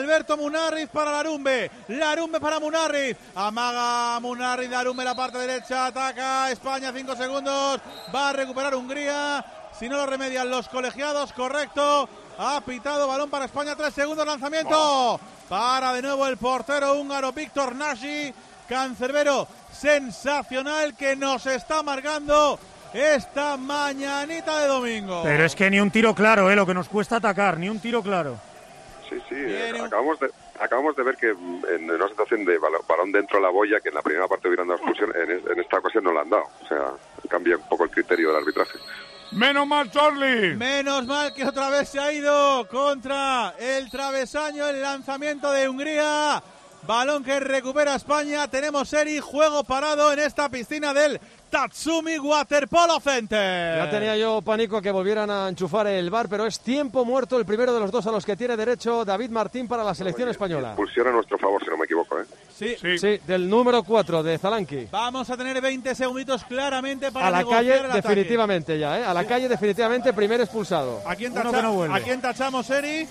para Larumbe para Munarriz, amaga Munarriz, Larumbe la parte derecha, ataca España, 5 segundos, va a recuperar Hungría. Si no lo remedian los colegiados, correcto. Ha pitado balón para España, 3 segundos, lanzamiento. Para de nuevo el portero húngaro Víctor Nagy. Cancerbero sensacional que nos está marcando esta mañanita de domingo. Pero es que ni un tiro claro, lo que nos cuesta atacar, ni un tiro claro. Sí, acabamos de ver que en una situación de balón dentro de la boya, que en la primera parte hubieran dado expulsión, en esta ocasión no la han dado. O sea, cambia un poco el criterio del arbitraje. Menos mal, Charlie. Menos mal que otra vez se ha ido contra el travesaño el lanzamiento de Hungría. Balón que recupera España. Tenemos serie, juego parado en esta piscina del Tatsumi Waterpolo Center. Ya tenía yo pánico que volvieran a enchufar el VAR, pero es tiempo muerto el primero de los dos a los que tiene derecho David Martín para la selección española. Expulsión a nuestro favor, si no me equivoco, ¿eh? Sí, del número 4 de Zalanki. Vamos a tener 20 segunditos claramente para a la calle el definitivamente ataque. Ya, ¿eh? A la calle definitivamente, primer expulsado. ¿A quién tachamos, Eri?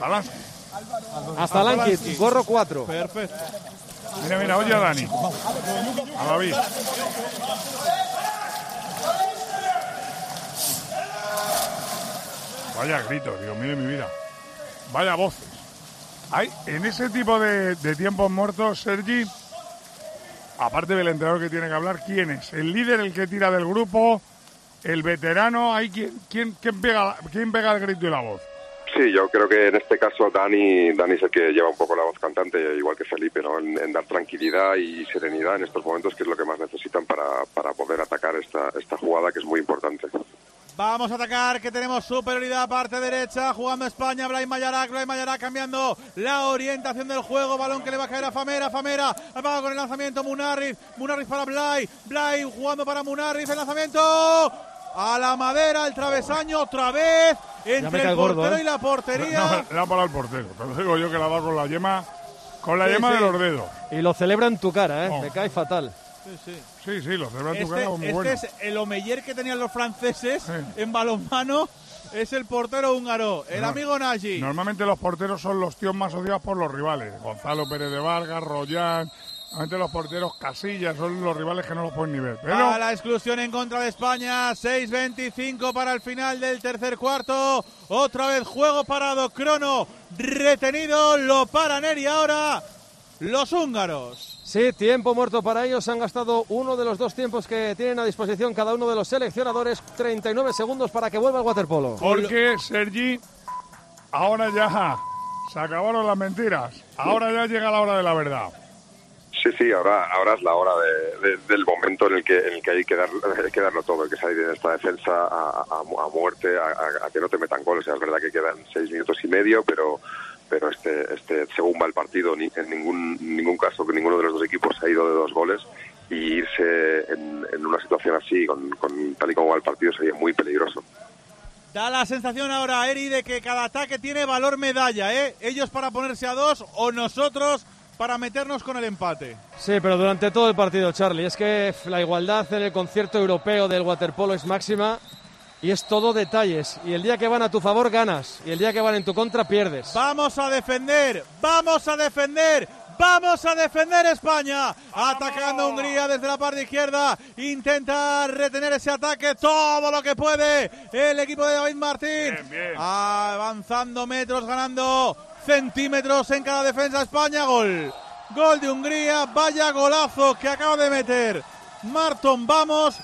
Hasta Zalanki, gorro 4. Perfecto. Mira, oye a Dani. A David. Vaya gritos, Dios mío de mi vida. Vaya voces. Hay en ese tipo de tiempos muertos, Sergi, aparte del entrenador que tiene que hablar, ¿quién es? ¿El líder, el que tira del grupo? ¿El veterano? ¿Hay quién pega el grito y la voz? Sí, yo creo que en este caso Dani es el que lleva un poco la voz cantante, igual que Felipe, ¿no? En dar tranquilidad y serenidad en estos momentos, que es lo que más necesitan para poder atacar esta jugada, que es muy importante. Vamos a atacar, que tenemos superioridad parte derecha, jugando España, Blai Mayorak cambiando la orientación del juego, balón que le va a caer a Famera, apaga con el lanzamiento Munarriz para Blai jugando para Munarriz, el lanzamiento a la madera, el travesaño otra vez, entre el portero y la portería. Le ha parado el portero, te lo digo yo, que la va con la yema de los dedos. Y lo celebra en tu cara, me cae fatal. Sí, lo celebra en tu cara, muy bueno. Es el Omeyer que tenían los franceses en balonmano, es el portero húngaro, el amigo Nagy. Normalmente los porteros son los tíos más odiados por los rivales. Gonzalo Pérez de Vargas, Rollán. Normalmente los porteros Casillas son los rivales que no los pueden ni ver. Pero a la exclusión en contra de España, 6:25 para el final del tercer cuarto. Otra vez juego parado, crono retenido, lo para Neri ahora los húngaros. Sí, tiempo muerto para ellos. Han gastado uno de los dos tiempos que tienen a disposición cada uno de los seleccionadores. 39 segundos para que vuelva el waterpolo. Porque, Sergi, ahora ya se acabaron las mentiras. Ahora ya llega la hora de la verdad. Sí, ahora es la hora del momento en el que hay que darlo todo, hay que salir en esta defensa a muerte, a que no te metan goles. Es verdad que quedan 6 minutos y medio, pero según va el partido, en ningún caso que ninguno de los dos equipos ha ido de 2 goles, y irse en una situación así, con tal y como va el partido, sería muy peligroso. Da la sensación ahora, Eri, de que cada ataque tiene valor medalla, ellos para ponerse a 2 o nosotros para meternos con el empate. Sí, pero durante todo el partido, Charlie, es que la igualdad en el concierto europeo del waterpolo es máxima. Y es todo detalles. Y el día que van a tu favor, ganas. Y el día que van en tu contra, pierdes. ¡Vamos a defender España! Atacando Hungría desde la parte izquierda. Intenta retener ese ataque todo lo que puede el equipo de David Martín. Bien. Avanzando metros, ganando centímetros en cada defensa España. Gol de Hungría. Vaya golazo que acaba de meter Marton. Vamos.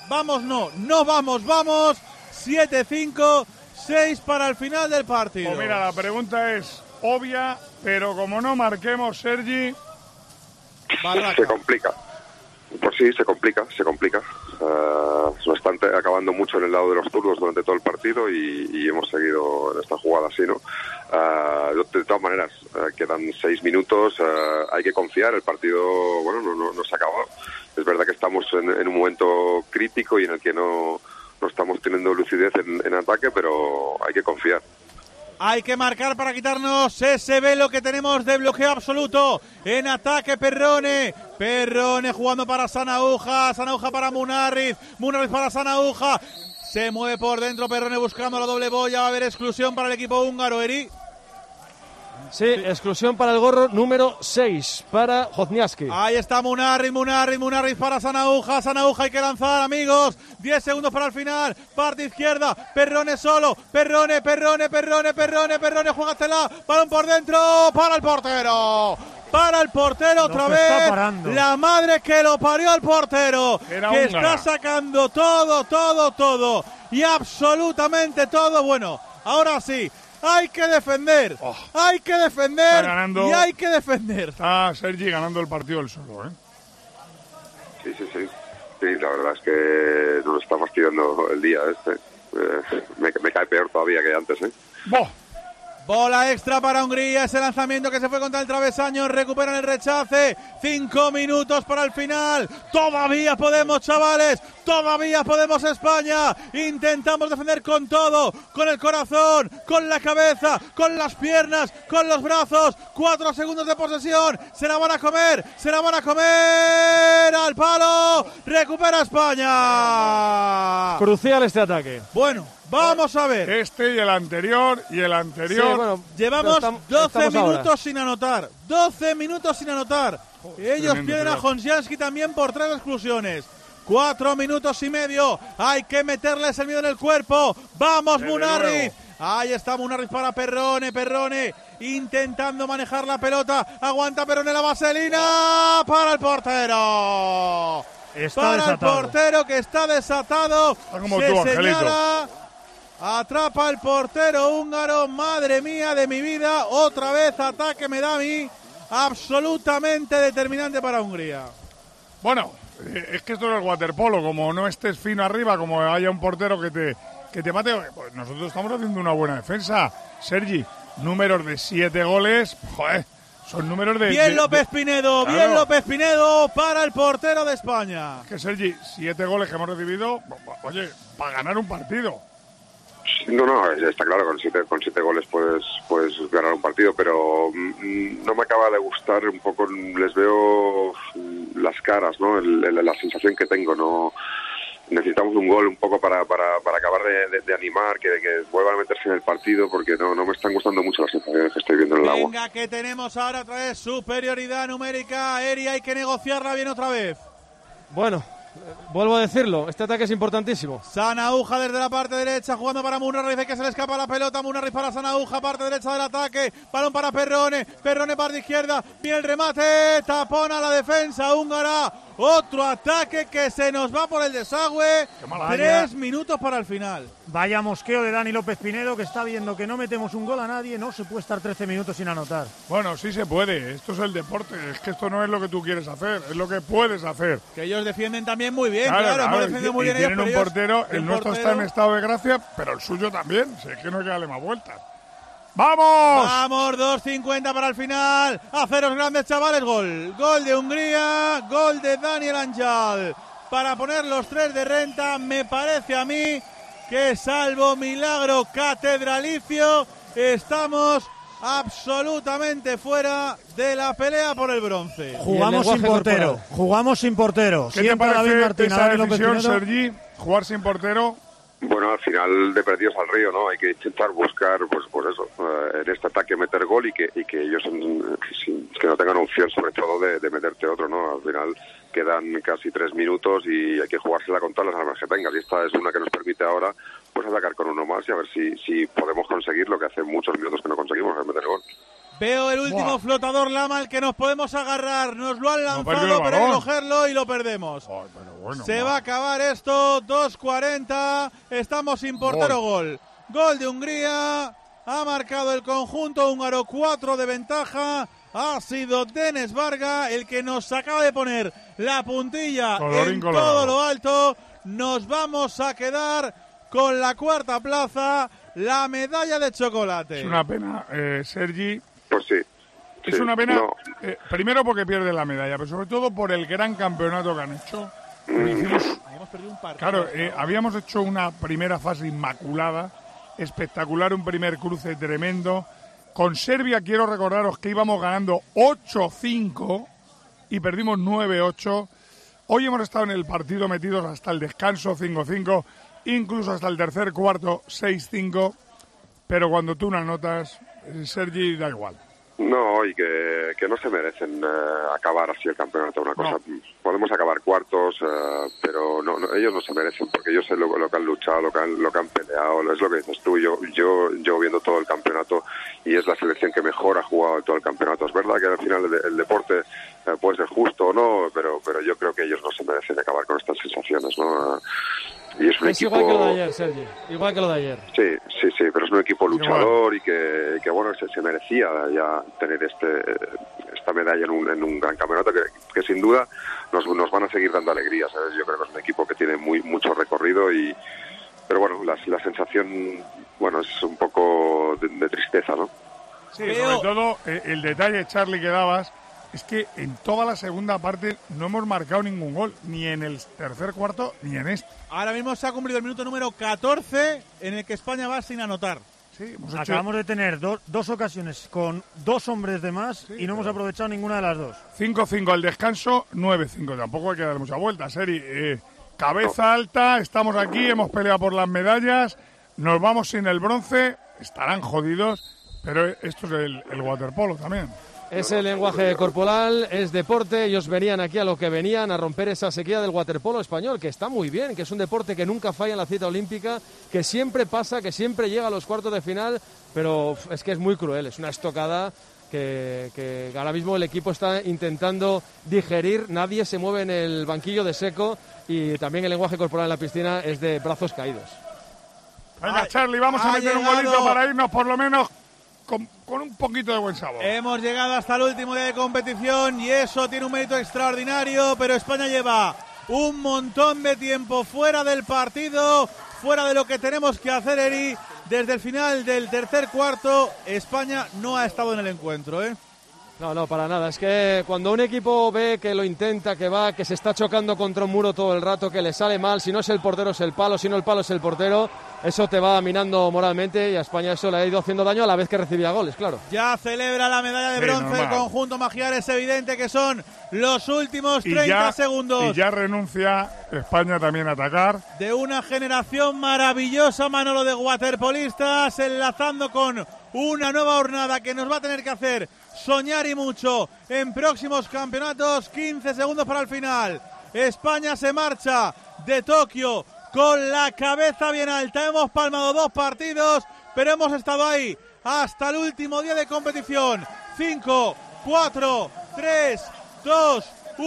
7-5, 6 para el final del partido. Pues mira, la pregunta es obvia, pero como no marquemos, Sergi... Se complica. Pues sí, se complica. Nos están acabando mucho en el lado de los turnos durante todo el partido y hemos seguido en esta jugada así, ¿no? De todas maneras, quedan 6 minutos, hay que confiar, el partido, no se ha acabado. Es verdad que estamos en un momento crítico y en el que no estamos teniendo lucidez en ataque, pero hay que confiar. Hay que marcar para quitarnos ese velo que tenemos de bloqueo absoluto. En ataque Perrone jugando para Sanauja para Munarriz para Sanauja. Se mueve por dentro Perrone buscando la doble boya. Va a haber exclusión para el equipo húngaro, Eri. Sí, exclusión para el gorro número 6, para Wozniacki. Ahí está Munarriz para Sanauja hay que lanzar, amigos. 10 segundos para el final, parte izquierda, Perrone solo, Perrone, júgatela, balón por dentro, para el portero otra vez, la madre que lo parió al portero, que está sacando todo, y absolutamente todo. Bueno, ahora sí, hay que defender, y hay que defender. Está Sergi ganando el partido él solo, Sí, la verdad es que nos está fastidiando el día me cae peor todavía que antes, Bola extra para Hungría, ese lanzamiento que se fue contra el travesaño, recuperan el rechace, 5 minutos para el final, todavía podemos, chavales, todavía podemos España, intentamos defender con todo, con el corazón, con la cabeza, con las piernas, con los brazos, 4 segundos de posesión, se la van a comer, al palo, recupera España. Crucial este ataque. Bueno, vamos a ver. Este y el anterior. Sí, llevamos 12 minutos ahora sin anotar. 12 minutos sin anotar. Ellos pierden a Wozniacki también por 3 exclusiones. 4 minutos y medio. Hay que meterles el miedo en el cuerpo. Vamos, Munarriz. Ahí está Munarriz para Perrone. Intentando manejar la pelota. Aguanta Perrone la vaselina. Para el portero. Está desatado. El portero que está desatado. Está como se tú, señala. Atrapa el portero húngaro. Madre mía de mi vida. Otra vez ataque Medami. Absolutamente determinante para Hungría. Bueno, es que esto no es waterpolo. Como no estés fino arriba, como haya un portero que te mate, pues nosotros estamos haciendo una buena defensa. Sergi, números de 7 goles. Joder, son números de... Bien López Pinedo, claro. Bien López Pinedo para el portero de España. Que Sergi, 7 goles que hemos recibido, oye, para ganar un partido. No, está claro, con siete goles puedes ganar un partido, pero no me acaba de gustar un poco, les veo las caras, ¿no? La sensación que tengo, no... Necesitamos un gol un poco para acabar de animar, que vuelvan a meterse en el partido, porque no me están gustando mucho las sensaciones que estoy viendo en el agua. Venga, que tenemos ahora otra vez superioridad numérica aérea, hay que negociarla bien otra vez. Bueno, vuelvo a decirlo, este ataque es importantísimo. Sanauja desde la parte derecha, jugando para Munarriz, que se le escapa la pelota. Munarriz para Sanauja, parte derecha del ataque. Balón para Perrone, parte izquierda. Bien el remate, tapón a la defensa húngara. Otro ataque que se nos va por el desagüe. 3 minutos para el final. Vaya mosqueo de Dani López Pinedo, que está viendo que no metemos un gol a nadie. No se puede estar 13 minutos sin anotar. Bueno, sí se puede. Esto es el deporte. Es que esto no es lo que tú quieres hacer, es lo que puedes hacer. Que ellos defienden también muy bien, claro. Hemos defendido muy bien. Tienen un portero, el nuestro está en estado de gracia, pero el suyo también. Si es que no hay que darle más vueltas. ¡Vamos! ¡Vamos! 2.50 para el final. Haceros grandes, chavales. Gol de Hungría. Gol de Daniel Anjal. Para poner los 3 de renta, me parece a mí que salvo milagro catedralicio, estamos absolutamente fuera de la pelea por el bronce. Jugamos sin portero. ¿Qué te parece esa decisión, Sergi? Jugar sin portero. Bueno, al final de perdidos al río, ¿no? Hay que intentar buscar, pues eso, en este ataque meter gol y que ellos que no tengan opción, sobre todo, de meterte otro, ¿no? Al final quedan casi 3 minutos y hay que jugársela con todas las armas que tengas. Y esta es una que nos permite ahora, pues, atacar con uno más y a ver si podemos conseguir lo que hace muchos minutos que no conseguimos, es meter gol. Veo el último flotador Lama al que nos podemos agarrar. Nos lo han lanzado, pero hay que cogerlo y lo perdemos. Se va a acabar esto. 2.40. Estamos sin portero. Gol de Hungría. Ha marcado el conjunto húngaro. 4 de ventaja. Ha sido Denis Varga el que nos acaba de poner la puntilla en todo lo alto. Nos vamos a quedar con la 4ª plaza. La medalla de chocolate. Es una pena, Sergi. Pues sí. Es una pena, primero porque pierde la medalla, pero sobre todo por el gran campeonato que han hecho. Habíamos perdido un partido. Claro, habíamos hecho una primera fase inmaculada, espectacular, un primer cruce tremendo. Con Serbia quiero recordaros que íbamos ganando 8-5 y perdimos 9-8. Hoy hemos estado en el partido metidos hasta el descanso 5-5, incluso hasta el tercer cuarto 6-5, pero cuando tú no anotas, Sergi, da igual. No, y que no se merecen acabar así el campeonato. Una cosa, podemos acabar cuartos, pero no, ellos no se merecen, porque yo sé lo que han luchado, lo que han peleado. Es lo que dices tú. Yo viendo todo el campeonato, y es la selección que mejor ha jugado todo el campeonato. Es verdad que al final el deporte puede ser justo o no, pero yo creo que ellos no se merecen acabar con estas sensaciones, ¿no? Y es un equipo... igual que lo de ayer, Sergi. Igual que lo de ayer. Sí, pero es un equipo luchador y que bueno, se merecía ya tener esta medalla en un gran campeonato que sin duda nos van a seguir dando alegrías, ¿sabes? Yo creo que es un equipo que tiene mucho recorrido pero bueno, la sensación, bueno, es un poco de tristeza, ¿no? Sí, sobre todo el detalle, Charlie, que dabas, es que en toda la segunda parte no hemos marcado ningún gol, ni en el tercer cuarto, ni en este. Ahora mismo se ha cumplido el minuto número 14 en el que España va sin anotar. Sí, acabamos de tener dos ocasiones con 2 hombres de más y no hemos aprovechado ninguna de las 2. 5-5 al descanso, 9-5. Tampoco hay que darle mucha vuelta, Seri. Cabeza alta, estamos aquí, hemos peleado por las medallas, nos vamos sin el bronce, estarán jodidos, pero esto es el waterpolo también. Es el lenguaje corporal, es deporte, ellos venían aquí a lo que venían, a romper esa sequía del waterpolo español, que está muy bien, que es un deporte que nunca falla en la cita olímpica, que siempre pasa, que siempre llega a los cuartos de final, pero es que es muy cruel, es una estocada que ahora mismo el equipo está intentando digerir, nadie se mueve en el banquillo de seco y también el lenguaje corporal en la piscina es de brazos caídos. Venga, Charlie, vamos a meter un golito para irnos por lo menos con un poquito de buen sabor. Hemos llegado hasta el último día de competición y eso tiene un mérito extraordinario, pero España lleva un montón de tiempo fuera del partido, fuera de lo que tenemos que hacer, Eri. Desde el final del tercer cuarto, España no ha estado en el encuentro, ¿eh? No, para nada. Es que cuando un equipo ve que lo intenta, que va, que se está chocando contra un muro todo el rato, que le sale mal, si no es el portero es el palo, si no el palo es el portero, eso te va minando moralmente y a España eso le ha ido haciendo daño a la vez que recibía goles, claro. Ya celebra la medalla de bronce el conjunto Magyar, es evidente que son los últimos 30 segundos. Y ya renuncia España también a atacar. De una generación maravillosa, Manolo, de waterpolistas, enlazando con una nueva jornada que nos va a tener que hacer soñar y mucho en próximos campeonatos. 15 segundos para el final. España se marcha de Tokio con la cabeza bien alta. Hemos palmado 2 partidos, pero hemos estado ahí hasta el último día de competición. 5, 4, 3, 2,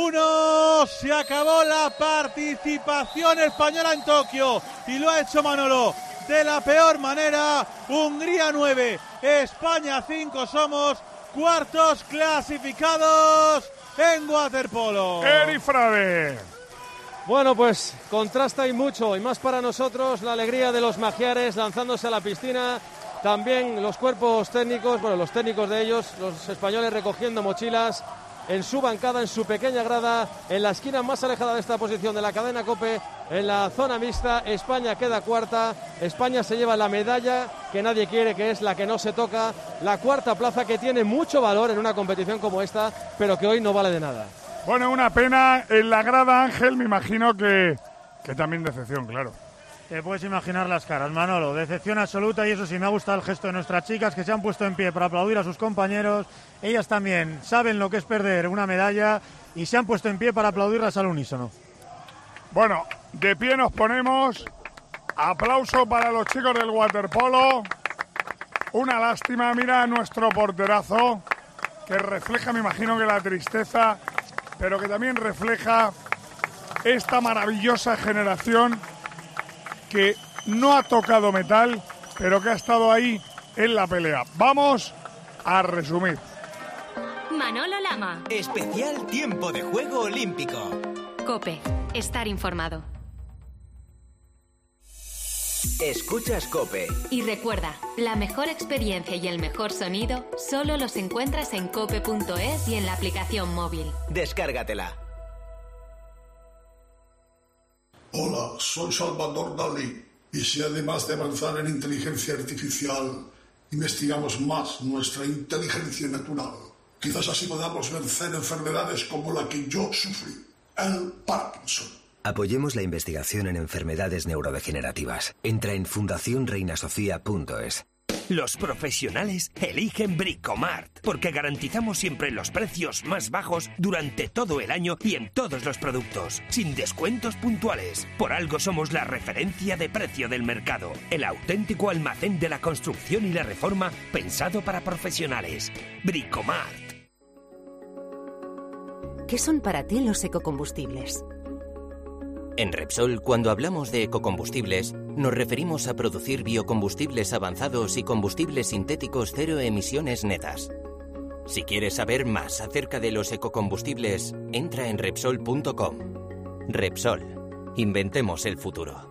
1. Se acabó la participación española en Tokio y lo ha hecho Manolo de la peor manera. Hungría 9, España 5. Somos cuartos clasificados en waterpolo. Eri Frade. Bueno, pues contrasta y mucho, y más para nosotros la alegría de los magiares lanzándose a la piscina, también los cuerpos técnicos, bueno, los técnicos de ellos, los españoles recogiendo mochilas en su bancada, en su pequeña grada, en la esquina más alejada de esta posición de la cadena COPE, en la zona mixta. España queda cuarta, España se lleva la medalla que nadie quiere, que es la que no se toca, la cuarta plaza que tiene mucho valor en una competición como esta, pero que hoy no vale de nada. Bueno, una pena en la grada, Ángel, me imagino que también decepción, claro. Te puedes imaginar las caras, Manolo, decepción absoluta, y eso sí, me ha gustado el gesto de nuestras chicas que se han puesto en pie para aplaudir a sus compañeros. Ellas también saben lo que es perder una medalla y se han puesto en pie para aplaudirlas al unísono. Bueno, de pie nos ponemos, aplauso para los chicos del waterpolo. Una lástima, mira a nuestro porterazo, que refleja, me imagino que la tristeza, pero que también refleja esta maravillosa generación que no ha tocado metal, pero que ha estado ahí en la pelea. Vamos a resumir. Manolo Lama. Especial tiempo de juego olímpico. COPE. Estar informado. Escuchas COPE. Y recuerda, la mejor experiencia y el mejor sonido solo los encuentras en cope.es y en la aplicación móvil. Descárgatela. Hola, soy Salvador Dalí. Y si además de avanzar en inteligencia artificial, investigamos más nuestra inteligencia natural, quizás así podamos vencer enfermedades como la que yo sufrí, el Parkinson. Apoyemos la investigación en enfermedades neurodegenerativas. Entra en fundacionreinasofía.es. Los profesionales eligen Bricomart porque garantizamos siempre los precios más bajos durante todo el año y en todos los productos, sin descuentos puntuales. Por algo somos la referencia de precio del mercado, el auténtico almacén de la construcción y la reforma pensado para profesionales. Bricomart. ¿Qué son para ti los ecocombustibles? En Repsol, cuando hablamos de ecocombustibles, nos referimos a producir biocombustibles avanzados y combustibles sintéticos cero emisiones netas. Si quieres saber más acerca de los ecocombustibles, entra en Repsol.com. Repsol. Inventemos el futuro.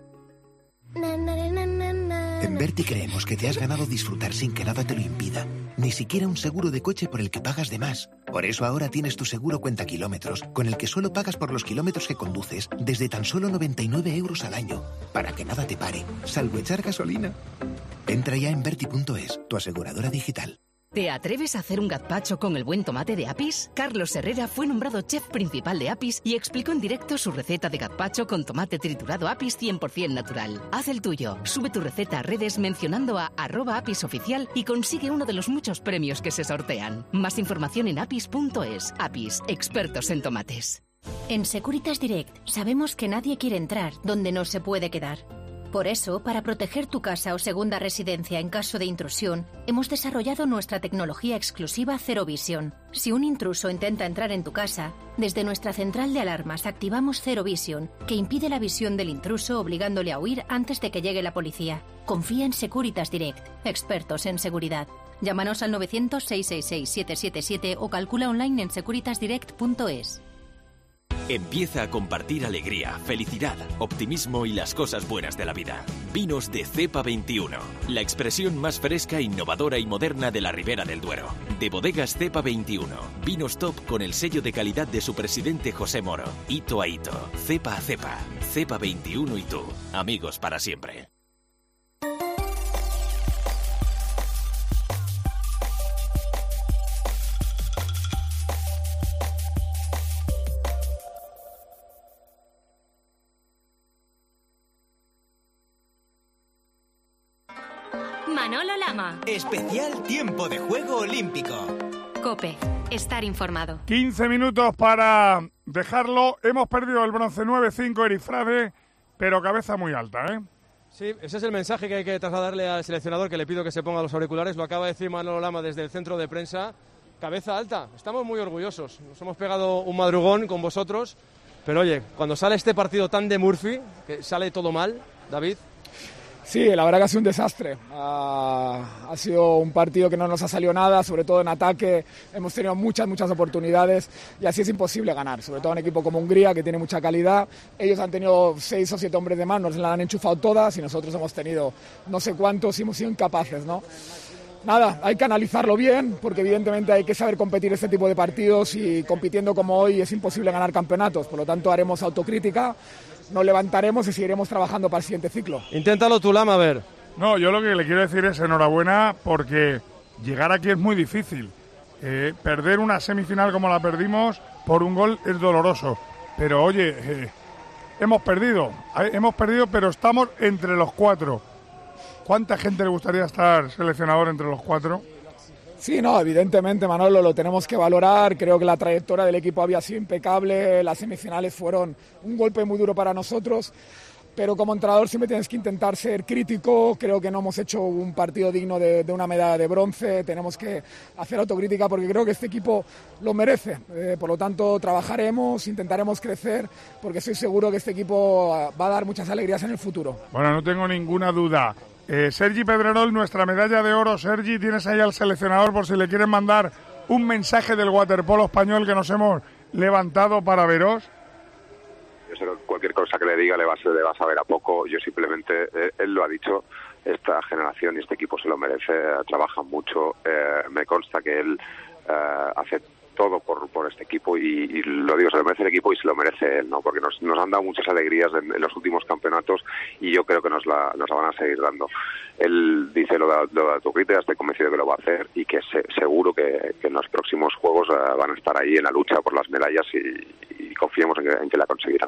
En Berti creemos que te has ganado disfrutar sin que nada te lo impida. Ni siquiera un seguro de coche por el que pagas de más. Por eso ahora tienes tu seguro cuenta kilómetros, con el que solo pagas por los kilómetros que conduces, desde tan solo 99 euros al año. Para que nada te pare, salvo echar gasolina. Entra ya en Berti.es, tu aseguradora digital. ¿Te atreves a hacer un gazpacho con el buen tomate de Apis? Carlos Herrera fue nombrado chef principal de Apis y explicó en directo su receta de gazpacho con tomate triturado Apis 100% natural. Haz el tuyo. Sube tu receta a redes mencionando a @apisoficial y consigue uno de los muchos premios que se sortean. Más información en apis.es. Apis, expertos en tomates. En Securitas Direct sabemos que nadie quiere entrar donde no se puede quedar. Por eso, para proteger tu casa o segunda residencia en caso de intrusión, hemos desarrollado nuestra tecnología exclusiva Zero Vision. Si un intruso intenta entrar en tu casa, desde nuestra central de alarmas activamos Zero Vision, que impide la visión del intruso obligándole a huir antes de que llegue la policía. Confía en Securitas Direct, expertos en seguridad. Llámanos al 900-666-777 o calcula online en securitasdirect.es. Empieza a compartir alegría, felicidad, optimismo y las cosas buenas de la vida. Vinos de Cepa 21, la expresión más fresca, innovadora y moderna de la Ribera del Duero. De Bodegas Cepa 21, vinos top con el sello de calidad de su presidente José Moro. Hito a hito, cepa a cepa, Cepa 21 y tú, amigos para siempre. Manolo Lama. Especial tiempo de juego olímpico. COPE. Estar informado. 15 minutos para dejarlo. Hemos perdido el bronce 9-5 Eric Frade, pero cabeza muy alta, ¿eh? Sí, ese es el mensaje que hay que trasladarle al seleccionador, que le pido que se ponga los auriculares. Lo acaba de decir Manolo Lama desde el centro de prensa. Cabeza alta. Estamos muy orgullosos. Nos hemos pegado un madrugón con vosotros. Pero oye, cuando sale este partido tan de Murphy, que sale todo mal, David... Sí, la verdad que ha sido un desastre. Ha sido un partido que no nos ha salido nada, sobre todo en ataque. Hemos tenido muchas oportunidades y así es imposible ganar, sobre todo un equipo como Hungría, que tiene mucha calidad. Ellos han tenido 6 o 7 hombres de más, nos la han enchufado todas y nosotros hemos tenido no sé cuántos y hemos sido incapaces, ¿no? Nada, hay que analizarlo bien, porque evidentemente hay que saber competir este tipo de partidos y compitiendo como hoy es imposible ganar campeonatos. Por lo tanto, haremos autocrítica, nos levantaremos y seguiremos trabajando para el siguiente ciclo. Inténtalo tú, Lama, a ver. No, yo lo que le quiero decir es enhorabuena porque llegar aquí es muy difícil. Perder una semifinal como la perdimos por un gol es doloroso. Pero oye, hemos perdido, pero estamos entre los 4. ¿Cuánta gente le gustaría estar seleccionador entre los 4? Sí, no, evidentemente, Manolo, lo tenemos que valorar. Creo que la trayectoria del equipo había sido impecable. Las semifinales fueron un golpe muy duro para nosotros. Pero como entrenador siempre tienes que intentar ser crítico. Creo que no hemos hecho un partido digno de una medalla de bronce. Tenemos que hacer autocrítica porque creo que este equipo lo merece. Por lo tanto, trabajaremos, intentaremos crecer, porque estoy seguro que este equipo va a dar muchas alegrías en el futuro. Bueno, no tengo ninguna duda. Sergi Pedrerol, nuestra medalla de oro. Sergi, tienes ahí al seleccionador por si le quieren mandar un mensaje del waterpolo español que nos hemos levantado para veros. Yo sé, cualquier cosa que le diga le va a saber a poco. Yo simplemente, él lo ha dicho, esta generación y este equipo se lo merece, trabajan mucho. Me consta que él hace todo por este equipo y lo digo, se lo merece el equipo y se lo merece él, ¿no? Porque nos han dado muchas alegrías en los últimos campeonatos y yo creo que nos la van a seguir dando. Él dice lo de autocrítica, estoy convencido que lo va a hacer y que seguro que en los próximos Juegos van a estar ahí en la lucha por las medallas y confiemos en que la conseguirán.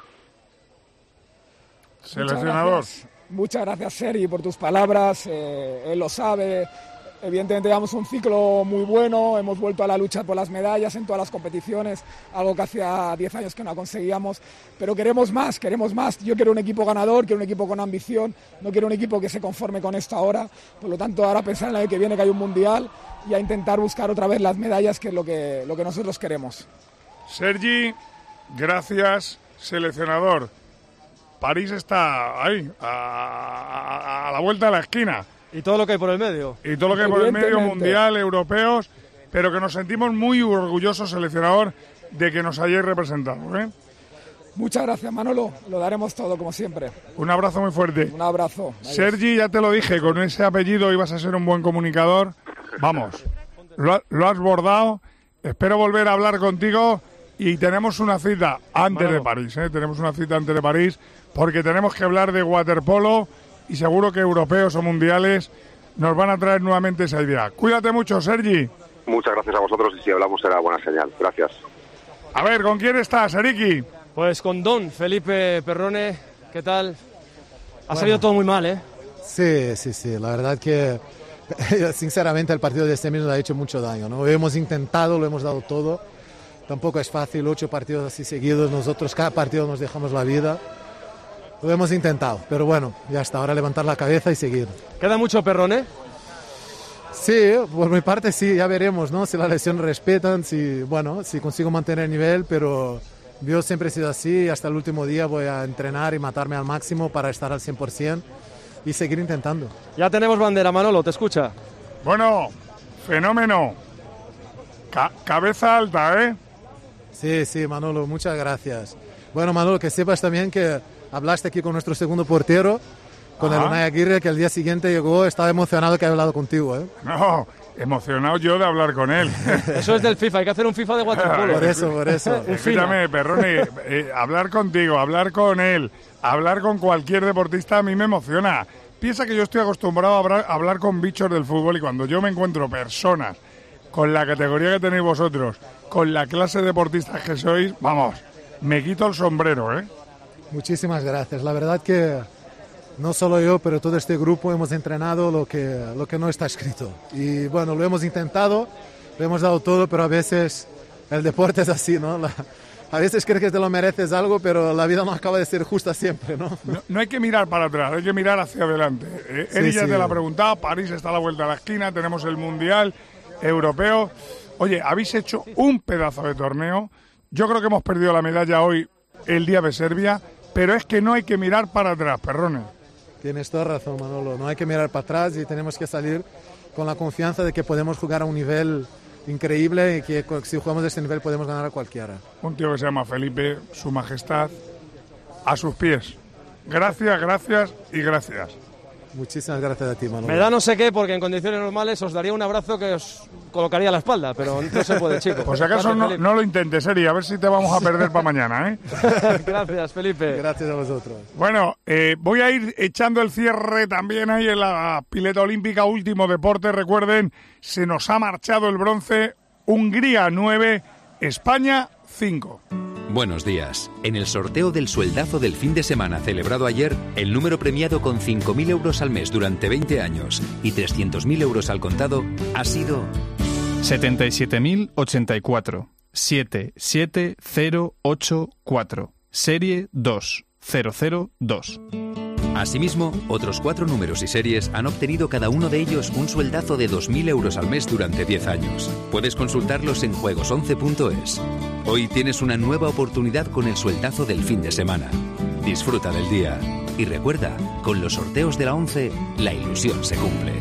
Seleccionador. Muchas gracias, Sergi, por tus palabras. Él lo sabe. Evidentemente llevamos un ciclo muy bueno, hemos vuelto a la lucha por las medallas en todas las competiciones, algo que hacía 10 años que no conseguíamos, pero queremos más. Yo quiero un equipo ganador, quiero un equipo con ambición, no quiero un equipo que se conforme con esto ahora, por lo tanto ahora pensar en el año que viene que hay un mundial y a intentar buscar otra vez las medallas, que es lo que nosotros queremos. Sergi, gracias, seleccionador. París está ahí, a la vuelta de la esquina. Y todo lo que hay por el medio. Y todo lo que hay por el medio, mundial, europeos, pero que nos sentimos muy orgullosos, seleccionador, de que nos hayáis representado, ¿eh? Muchas gracias, Manolo. Lo daremos todo, como siempre. Un abrazo muy fuerte. Un abrazo. Adiós. Sergi, ya te lo dije, con ese apellido ibas a ser un buen comunicador. Vamos, lo has bordado. Espero volver a hablar contigo y tenemos una cita antes de París, ¿eh? Tenemos una cita antes de París porque tenemos que hablar de waterpolo. Y seguro que europeos o mundiales nos van a traer nuevamente esa idea. Cuídate mucho, Sergi. Muchas gracias a vosotros y si hablamos será buena señal. Gracias. A ver, ¿con quién estás, Eriki? Pues con Don Felipe Perrone. ¿Qué tal? Ha salido todo muy mal, ¿eh? Sí. La verdad que, sinceramente, el partido de este mes nos ha hecho mucho daño, ¿no? Hemos intentado, lo hemos dado todo. Tampoco es fácil, 8 partidos así seguidos. Nosotros cada partido nos dejamos la vida. Lo hemos intentado, pero bueno, ya está, ahora levantar la cabeza y seguir. ¿Queda mucho Perrone? Sí, por mi parte sí, ya veremos, ¿no? Si la lesión respetan, si consigo mantener el nivel, pero yo siempre he sido así, hasta el último día voy a entrenar y matarme al máximo para estar al 100% y seguir intentando. Ya tenemos bandera, Manolo, te escucha. Bueno, fenómeno. Cabeza alta, ¿eh? Sí, Manolo, muchas gracias. Bueno, Manolo, que sepas también que hablaste aquí con nuestro segundo portero, con el Unai Aguirre, que el día siguiente llegó, estaba emocionado que haya hablado contigo, ¿eh? No, emocionado yo de hablar con él. Eso es del FIFA, hay que hacer un FIFA de waterpolo. Por eso. Escúchame, Perrone, hablar contigo, hablar con él, hablar con cualquier deportista a mí me emociona. Piensa que yo estoy acostumbrado a hablar con bichos del fútbol y cuando yo me encuentro personas con la categoría que tenéis vosotros, con la clase de deportistas que sois, vamos, me quito el sombrero, ¿eh? Muchísimas gracias. La verdad que no solo yo, pero todo este grupo hemos entrenado lo que no está escrito. Y bueno, lo hemos intentado, lo hemos dado todo, pero a veces el deporte es así, ¿no? A veces crees que te lo mereces algo, pero la vida no acaba de ser justa siempre, ¿no? No hay que mirar para atrás, hay que mirar hacia adelante. Eri ya te lo ha preguntado, París está a la vuelta de la esquina, tenemos el Mundial Europeo. Oye, habéis hecho un pedazo de torneo. Yo creo que hemos perdido la medalla hoy, el día de Serbia, pero es que no hay que mirar para atrás, Perrone. Tienes toda razón, Manolo. No hay que mirar para atrás y tenemos que salir con la confianza de que podemos jugar a un nivel increíble y que si jugamos de este nivel podemos ganar a cualquiera. Un tío que se llama Felipe, su majestad, a sus pies. Gracias y gracias. Muchísimas gracias a ti, Manolo. Me da no sé qué, porque en condiciones normales os daría un abrazo que os colocaría a la espalda, pero no se puede, chicos. Por si acaso no lo intentes, Eri, a ver si te vamos a perder para mañana, ¿eh? Gracias, Felipe. Gracias a vosotros. Bueno, voy a ir echando el cierre también ahí en la pileta olímpica, último deporte. Recuerden, se nos ha marchado el bronce, Hungría 9, España 5. Buenos días. En el sorteo del sueldazo del fin de semana celebrado ayer, el número premiado con 5.000 euros al mes durante 20 años y 300.000 euros al contado ha sido 77.084. 77084. Serie 2002. Asimismo, otros 4 números y series han obtenido cada uno de ellos un sueldazo de 2.000 euros al mes durante 10 años. Puedes consultarlos en juegos11.es. Hoy tienes una nueva oportunidad con el sueldazo del fin de semana. Disfruta del día. Y recuerda, con los sorteos de la 11, la ilusión se cumple.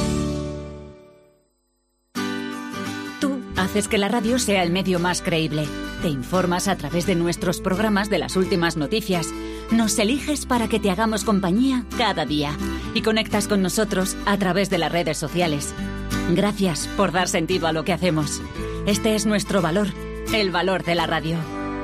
Tú haces que la radio sea el medio más creíble. Te informas a través de nuestros programas de las últimas noticias. Nos eliges para que te hagamos compañía cada día y conectas con nosotros a través de las redes sociales. Gracias por dar sentido a lo que hacemos. Este es nuestro valor, el valor de la radio.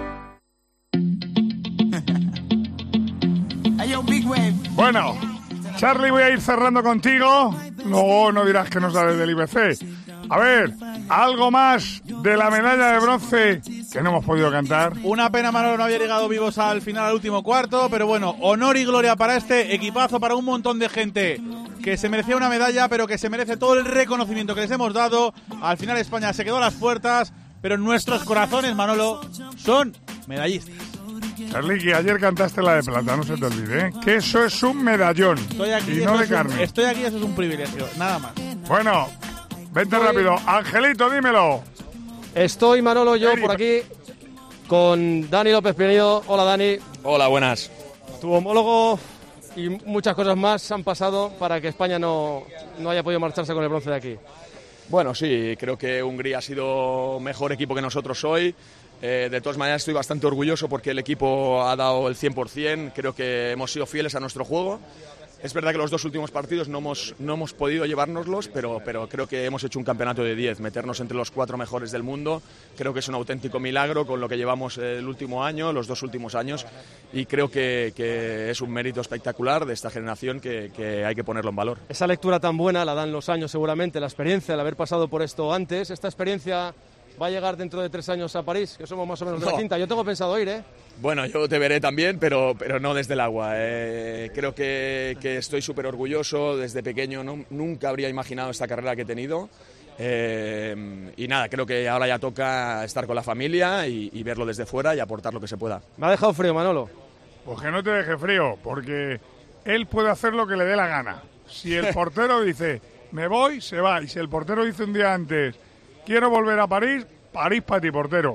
Bueno, Charlie, voy a ir cerrando contigo. Luego no dirás que no sabes del IBC. A ver, algo más de la medalla de bronce que no hemos podido cantar. Una pena, Manolo, no había llegado vivos al final, al último cuarto, pero bueno, honor y gloria para este equipazo, para un montón de gente que se merecía una medalla, pero que se merece todo el reconocimiento que les hemos dado. Al final España se quedó a las puertas, pero en nuestros corazones, Manolo, son medallistas. Charlie, que ayer cantaste la de plata, no se te olvide, ¿eh? Que eso es un medallón. Estoy aquí, y no de carne. Estoy aquí, eso es un privilegio, nada más. Bueno, vente rápido. Angelito, dímelo. Estoy, Manolo, yo por aquí con Dani López Pinedo. Hola, Dani. Hola, buenas. Tu homólogo y muchas cosas más han pasado para que España no haya podido marcharse con el bronce de aquí. Bueno, sí, creo que Hungría ha sido mejor equipo que nosotros hoy. De todas maneras estoy bastante orgulloso porque el equipo ha dado el 100%, creo que hemos sido fieles a nuestro juego. Es verdad que los 2 últimos partidos no hemos podido llevárnoslos, pero creo que hemos hecho un campeonato de 10. Meternos entre los 4 mejores del mundo, creo que es un auténtico milagro con lo que llevamos el último año, los 2 últimos años, y creo que es un mérito espectacular de esta generación que hay que ponerlo en valor. Esa lectura tan buena la dan los años seguramente, la experiencia, el haber pasado por esto antes. Esta experiencia va a llegar dentro de 3 años a París, que somos más o menos de la quinta. Yo tengo pensado ir, ¿eh? Bueno, yo te veré también, pero no desde el agua. Creo que estoy súper orgulloso. Desde pequeño nunca habría imaginado esta carrera que he tenido. Y nada, creo que ahora ya toca estar con la familia y verlo desde fuera y aportar lo que se pueda. Me ha dejado frío, Manolo. Pues que no te deje frío, porque él puede hacer lo que le dé la gana. Si el portero dice, me voy, se va. Y si el portero dice un día antes, quiero volver a París, París para ti, portero.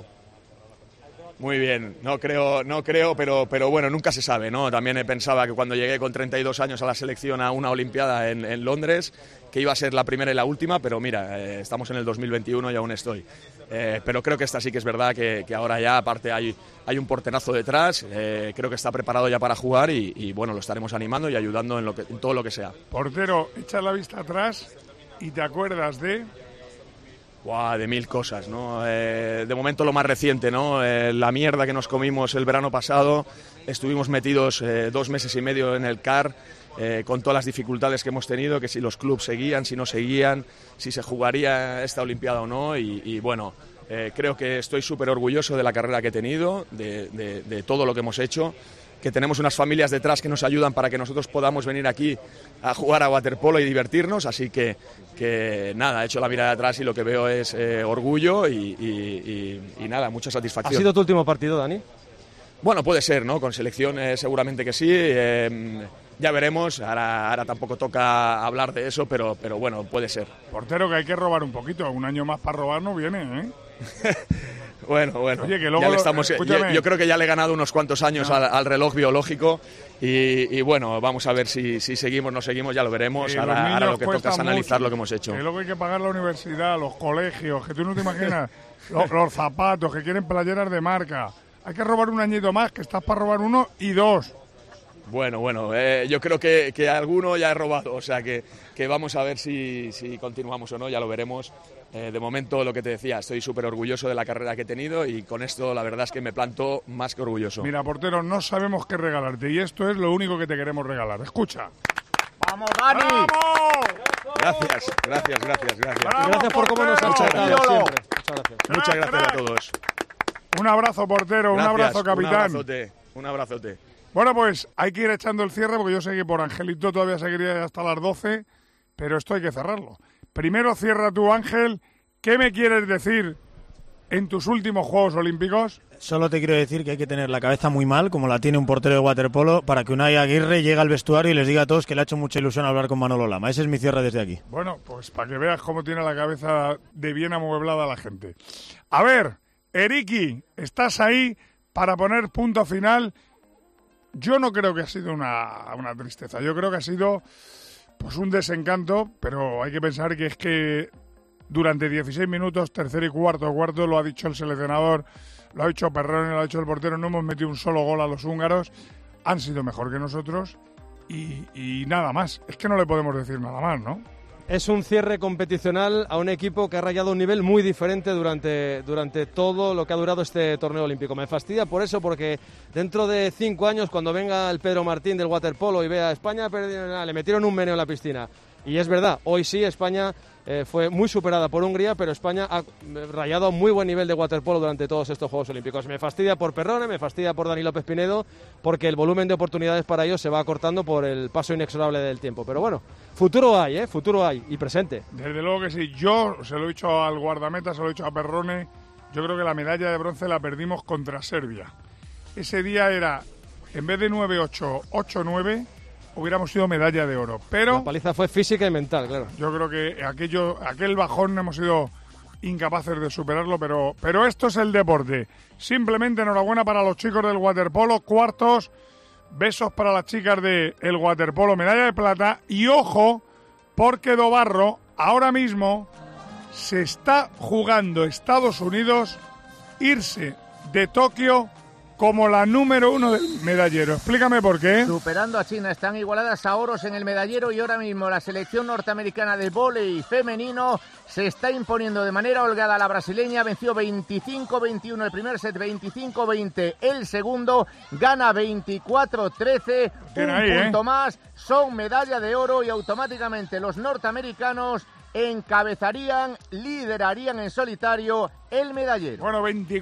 Muy bien, no creo, pero bueno, nunca se sabe, ¿no? También pensaba que cuando llegué con 32 años a la selección a una Olimpiada en Londres, que iba a ser la primera y la última, pero mira, estamos en el 2021 y aún estoy. Pero creo que esta sí que es verdad que ahora ya, aparte, hay un porterazo detrás, creo que está preparado ya para jugar y bueno, lo estaremos animando y ayudando en todo lo que sea. Portero, echa la vista atrás y te acuerdas de... De mil cosas, ¿no? De momento lo más reciente, ¿no? La mierda que nos comimos el verano pasado, estuvimos metidos 2 meses y medio en el CAR, con todas las dificultades que hemos tenido, que si los clubes seguían, si no seguían, si se jugaría esta Olimpiada o no, y bueno, creo que estoy súper orgulloso de la carrera que he tenido, de todo lo que hemos hecho, que tenemos unas familias detrás que nos ayudan para que nosotros podamos venir aquí a jugar a waterpolo y divertirnos, así que nada, he hecho la mirada atrás y lo que veo es orgullo y nada, mucha satisfacción. ¿Ha sido tu último partido, Dani? Bueno, puede ser, ¿no? Con selección seguramente que sí, ya veremos, ahora tampoco toca hablar de eso, pero bueno, puede ser. Portero, que hay que robar un poquito, un año más para robar no viene, ¿eh? Bueno. Oye, que luego ya le estamos, yo creo que ya le he ganado unos cuantos años al reloj biológico y bueno, vamos a ver si seguimos o no seguimos, ya lo veremos. Ahora lo que toca es analizar lo que hemos hecho. Que luego hay que pagar la universidad, los colegios, que tú no te imaginas, los zapatos, que quieren playeras de marca. Hay que robar un añito más, que estás para robar 1 y 2. Bueno, yo creo que alguno ya he robado, o sea que vamos a ver si continuamos o no, ya lo veremos. De momento, lo que te decía, estoy súper orgulloso de la carrera que he tenido y con esto la verdad es que me planto más que orgulloso. Mira, portero, no sabemos qué regalarte y esto es lo único que te queremos regalar. Escucha. ¡Vamos, Dani! ¡Vamos! Gracias. Gracias por cómo nos has tratado siempre. Muchas gracias a todos. Un abrazo, portero, un abrazo, capitán. Un abrazote. Bueno, pues hay que ir echando el cierre porque yo sé que por Angelito todavía seguiría hasta las 12, pero esto hay que cerrarlo. Primero cierra tú, Ángel. ¿Qué me quieres decir en tus últimos Juegos Olímpicos? Solo te quiero decir que hay que tener la cabeza muy mal, como la tiene un portero de waterpolo, para que Unai Aguirre llegue al vestuario y les diga a todos que le ha hecho mucha ilusión hablar con Manolo Lama. Ese es mi cierre desde aquí. Bueno, pues para que veas cómo tiene la cabeza de bien amueblada la gente. A ver, Eriki, ¿estás ahí para poner punto final? Yo no creo que ha sido una tristeza. Yo creo que ha sido pues un desencanto, pero hay que pensar que es que durante 16 minutos, tercero y cuarto, lo ha dicho el seleccionador, lo ha dicho Perrone, lo ha dicho el portero, no hemos metido un solo gol a los húngaros, han sido mejor que nosotros y nada más. Es que no le podemos decir nada más, ¿no? Es un cierre competicional a un equipo que ha rayado un nivel muy diferente durante todo lo que ha durado este torneo olímpico. Me fastidia por eso, porque dentro de 5 años, cuando venga el Pedro Martín del waterpolo y vea a España, le metieron un meneo en la piscina. Y es verdad, hoy sí España fue muy superada por Hungría, pero España ha rayado muy buen nivel de waterpolo durante todos estos Juegos Olímpicos. Me fastidia por Perrone, me fastidia por Dani López Pinedo, porque el volumen de oportunidades para ellos se va acortando por el paso inexorable del tiempo. Pero bueno, futuro hay y presente. Desde luego que sí. Yo se lo he dicho al guardameta, se lo he dicho a Perrone. Yo creo que la medalla de bronce la perdimos contra Serbia. Ese día era, en vez de 9-8, 8-9... hubiéramos sido medalla de oro, pero... La paliza fue física y mental, claro. Yo creo que aquel bajón hemos sido incapaces de superarlo, pero esto es el deporte. Simplemente enhorabuena para los chicos del waterpolo, cuartos, besos para las chicas del waterpolo, medalla de plata, y ojo, porque Dobarro ahora mismo se está jugando Estados Unidos irse de Tokio como la número 1 del medallero. Explícame por qué. Superando a China, están igualadas a oros en el medallero y ahora mismo la selección norteamericana de vóley femenino se está imponiendo de manera holgada a la brasileña. Venció 25-21 el primer set, 25-20 el segundo, gana 24-13, un punto más, son medalla de oro y automáticamente los norteamericanos encabezarían, liderarían en solitario el medallero. Bueno,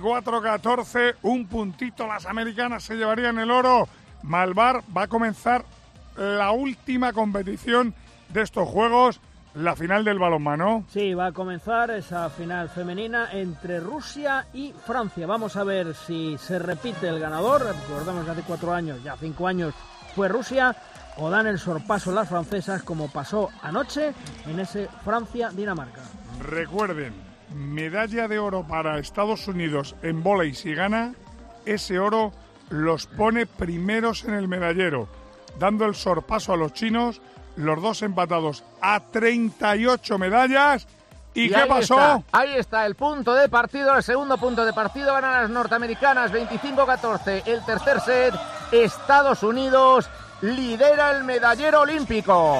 24-14, un puntito, las americanas se llevarían el oro. Malvar va a comenzar la última competición de estos Juegos. la final del balonmano. Sí, va a comenzar esa final femenina entre Rusia y Francia. Vamos a ver si se repite el ganador. Recordamos que hace 4 años, ya 5 años, fue Rusia, o dan el sorpaso las francesas como pasó anoche en ese Francia-Dinamarca. Recuerden, medalla de oro para Estados Unidos en vóley. Si gana, ese oro los pone primeros en el medallero, dando el sorpaso a los chinos, los dos empatados a 38 medallas. ¿Y qué pasó? Ahí está el punto de partido, el segundo punto de partido. Ganan las norteamericanas 25-14. El tercer set, Estados Unidos lidera el medallero olímpico.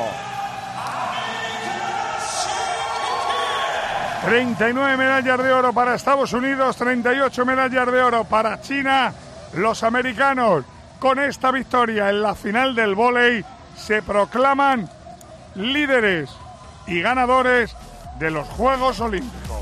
39 medallas de oro para Estados Unidos, 38 medallas de oro para China. Los americanos, con esta victoria en la final del vóley, se proclaman líderes y ganadores de los Juegos Olímpicos.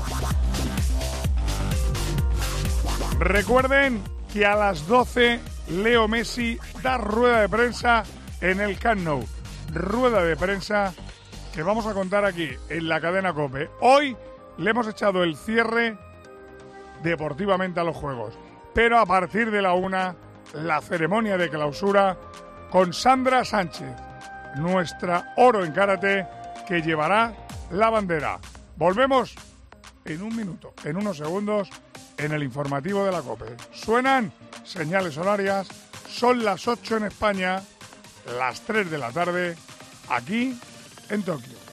Recuerden que a las 12 Leo Messi da rueda de prensa en el Camp Nou. Rueda de prensa que vamos a contar aquí en la cadena COPE. Hoy le hemos echado el cierre deportivamente a los Juegos, pero a partir de la 1, la ceremonia de clausura con Sandra Sánchez, nuestra oro en karate, que llevará la bandera. Volvemos en un minuto, en unos segundos, en el informativo de la COPE. Suenan señales horarias, son las 8 en España, las 3 de la tarde, aquí en Tokio.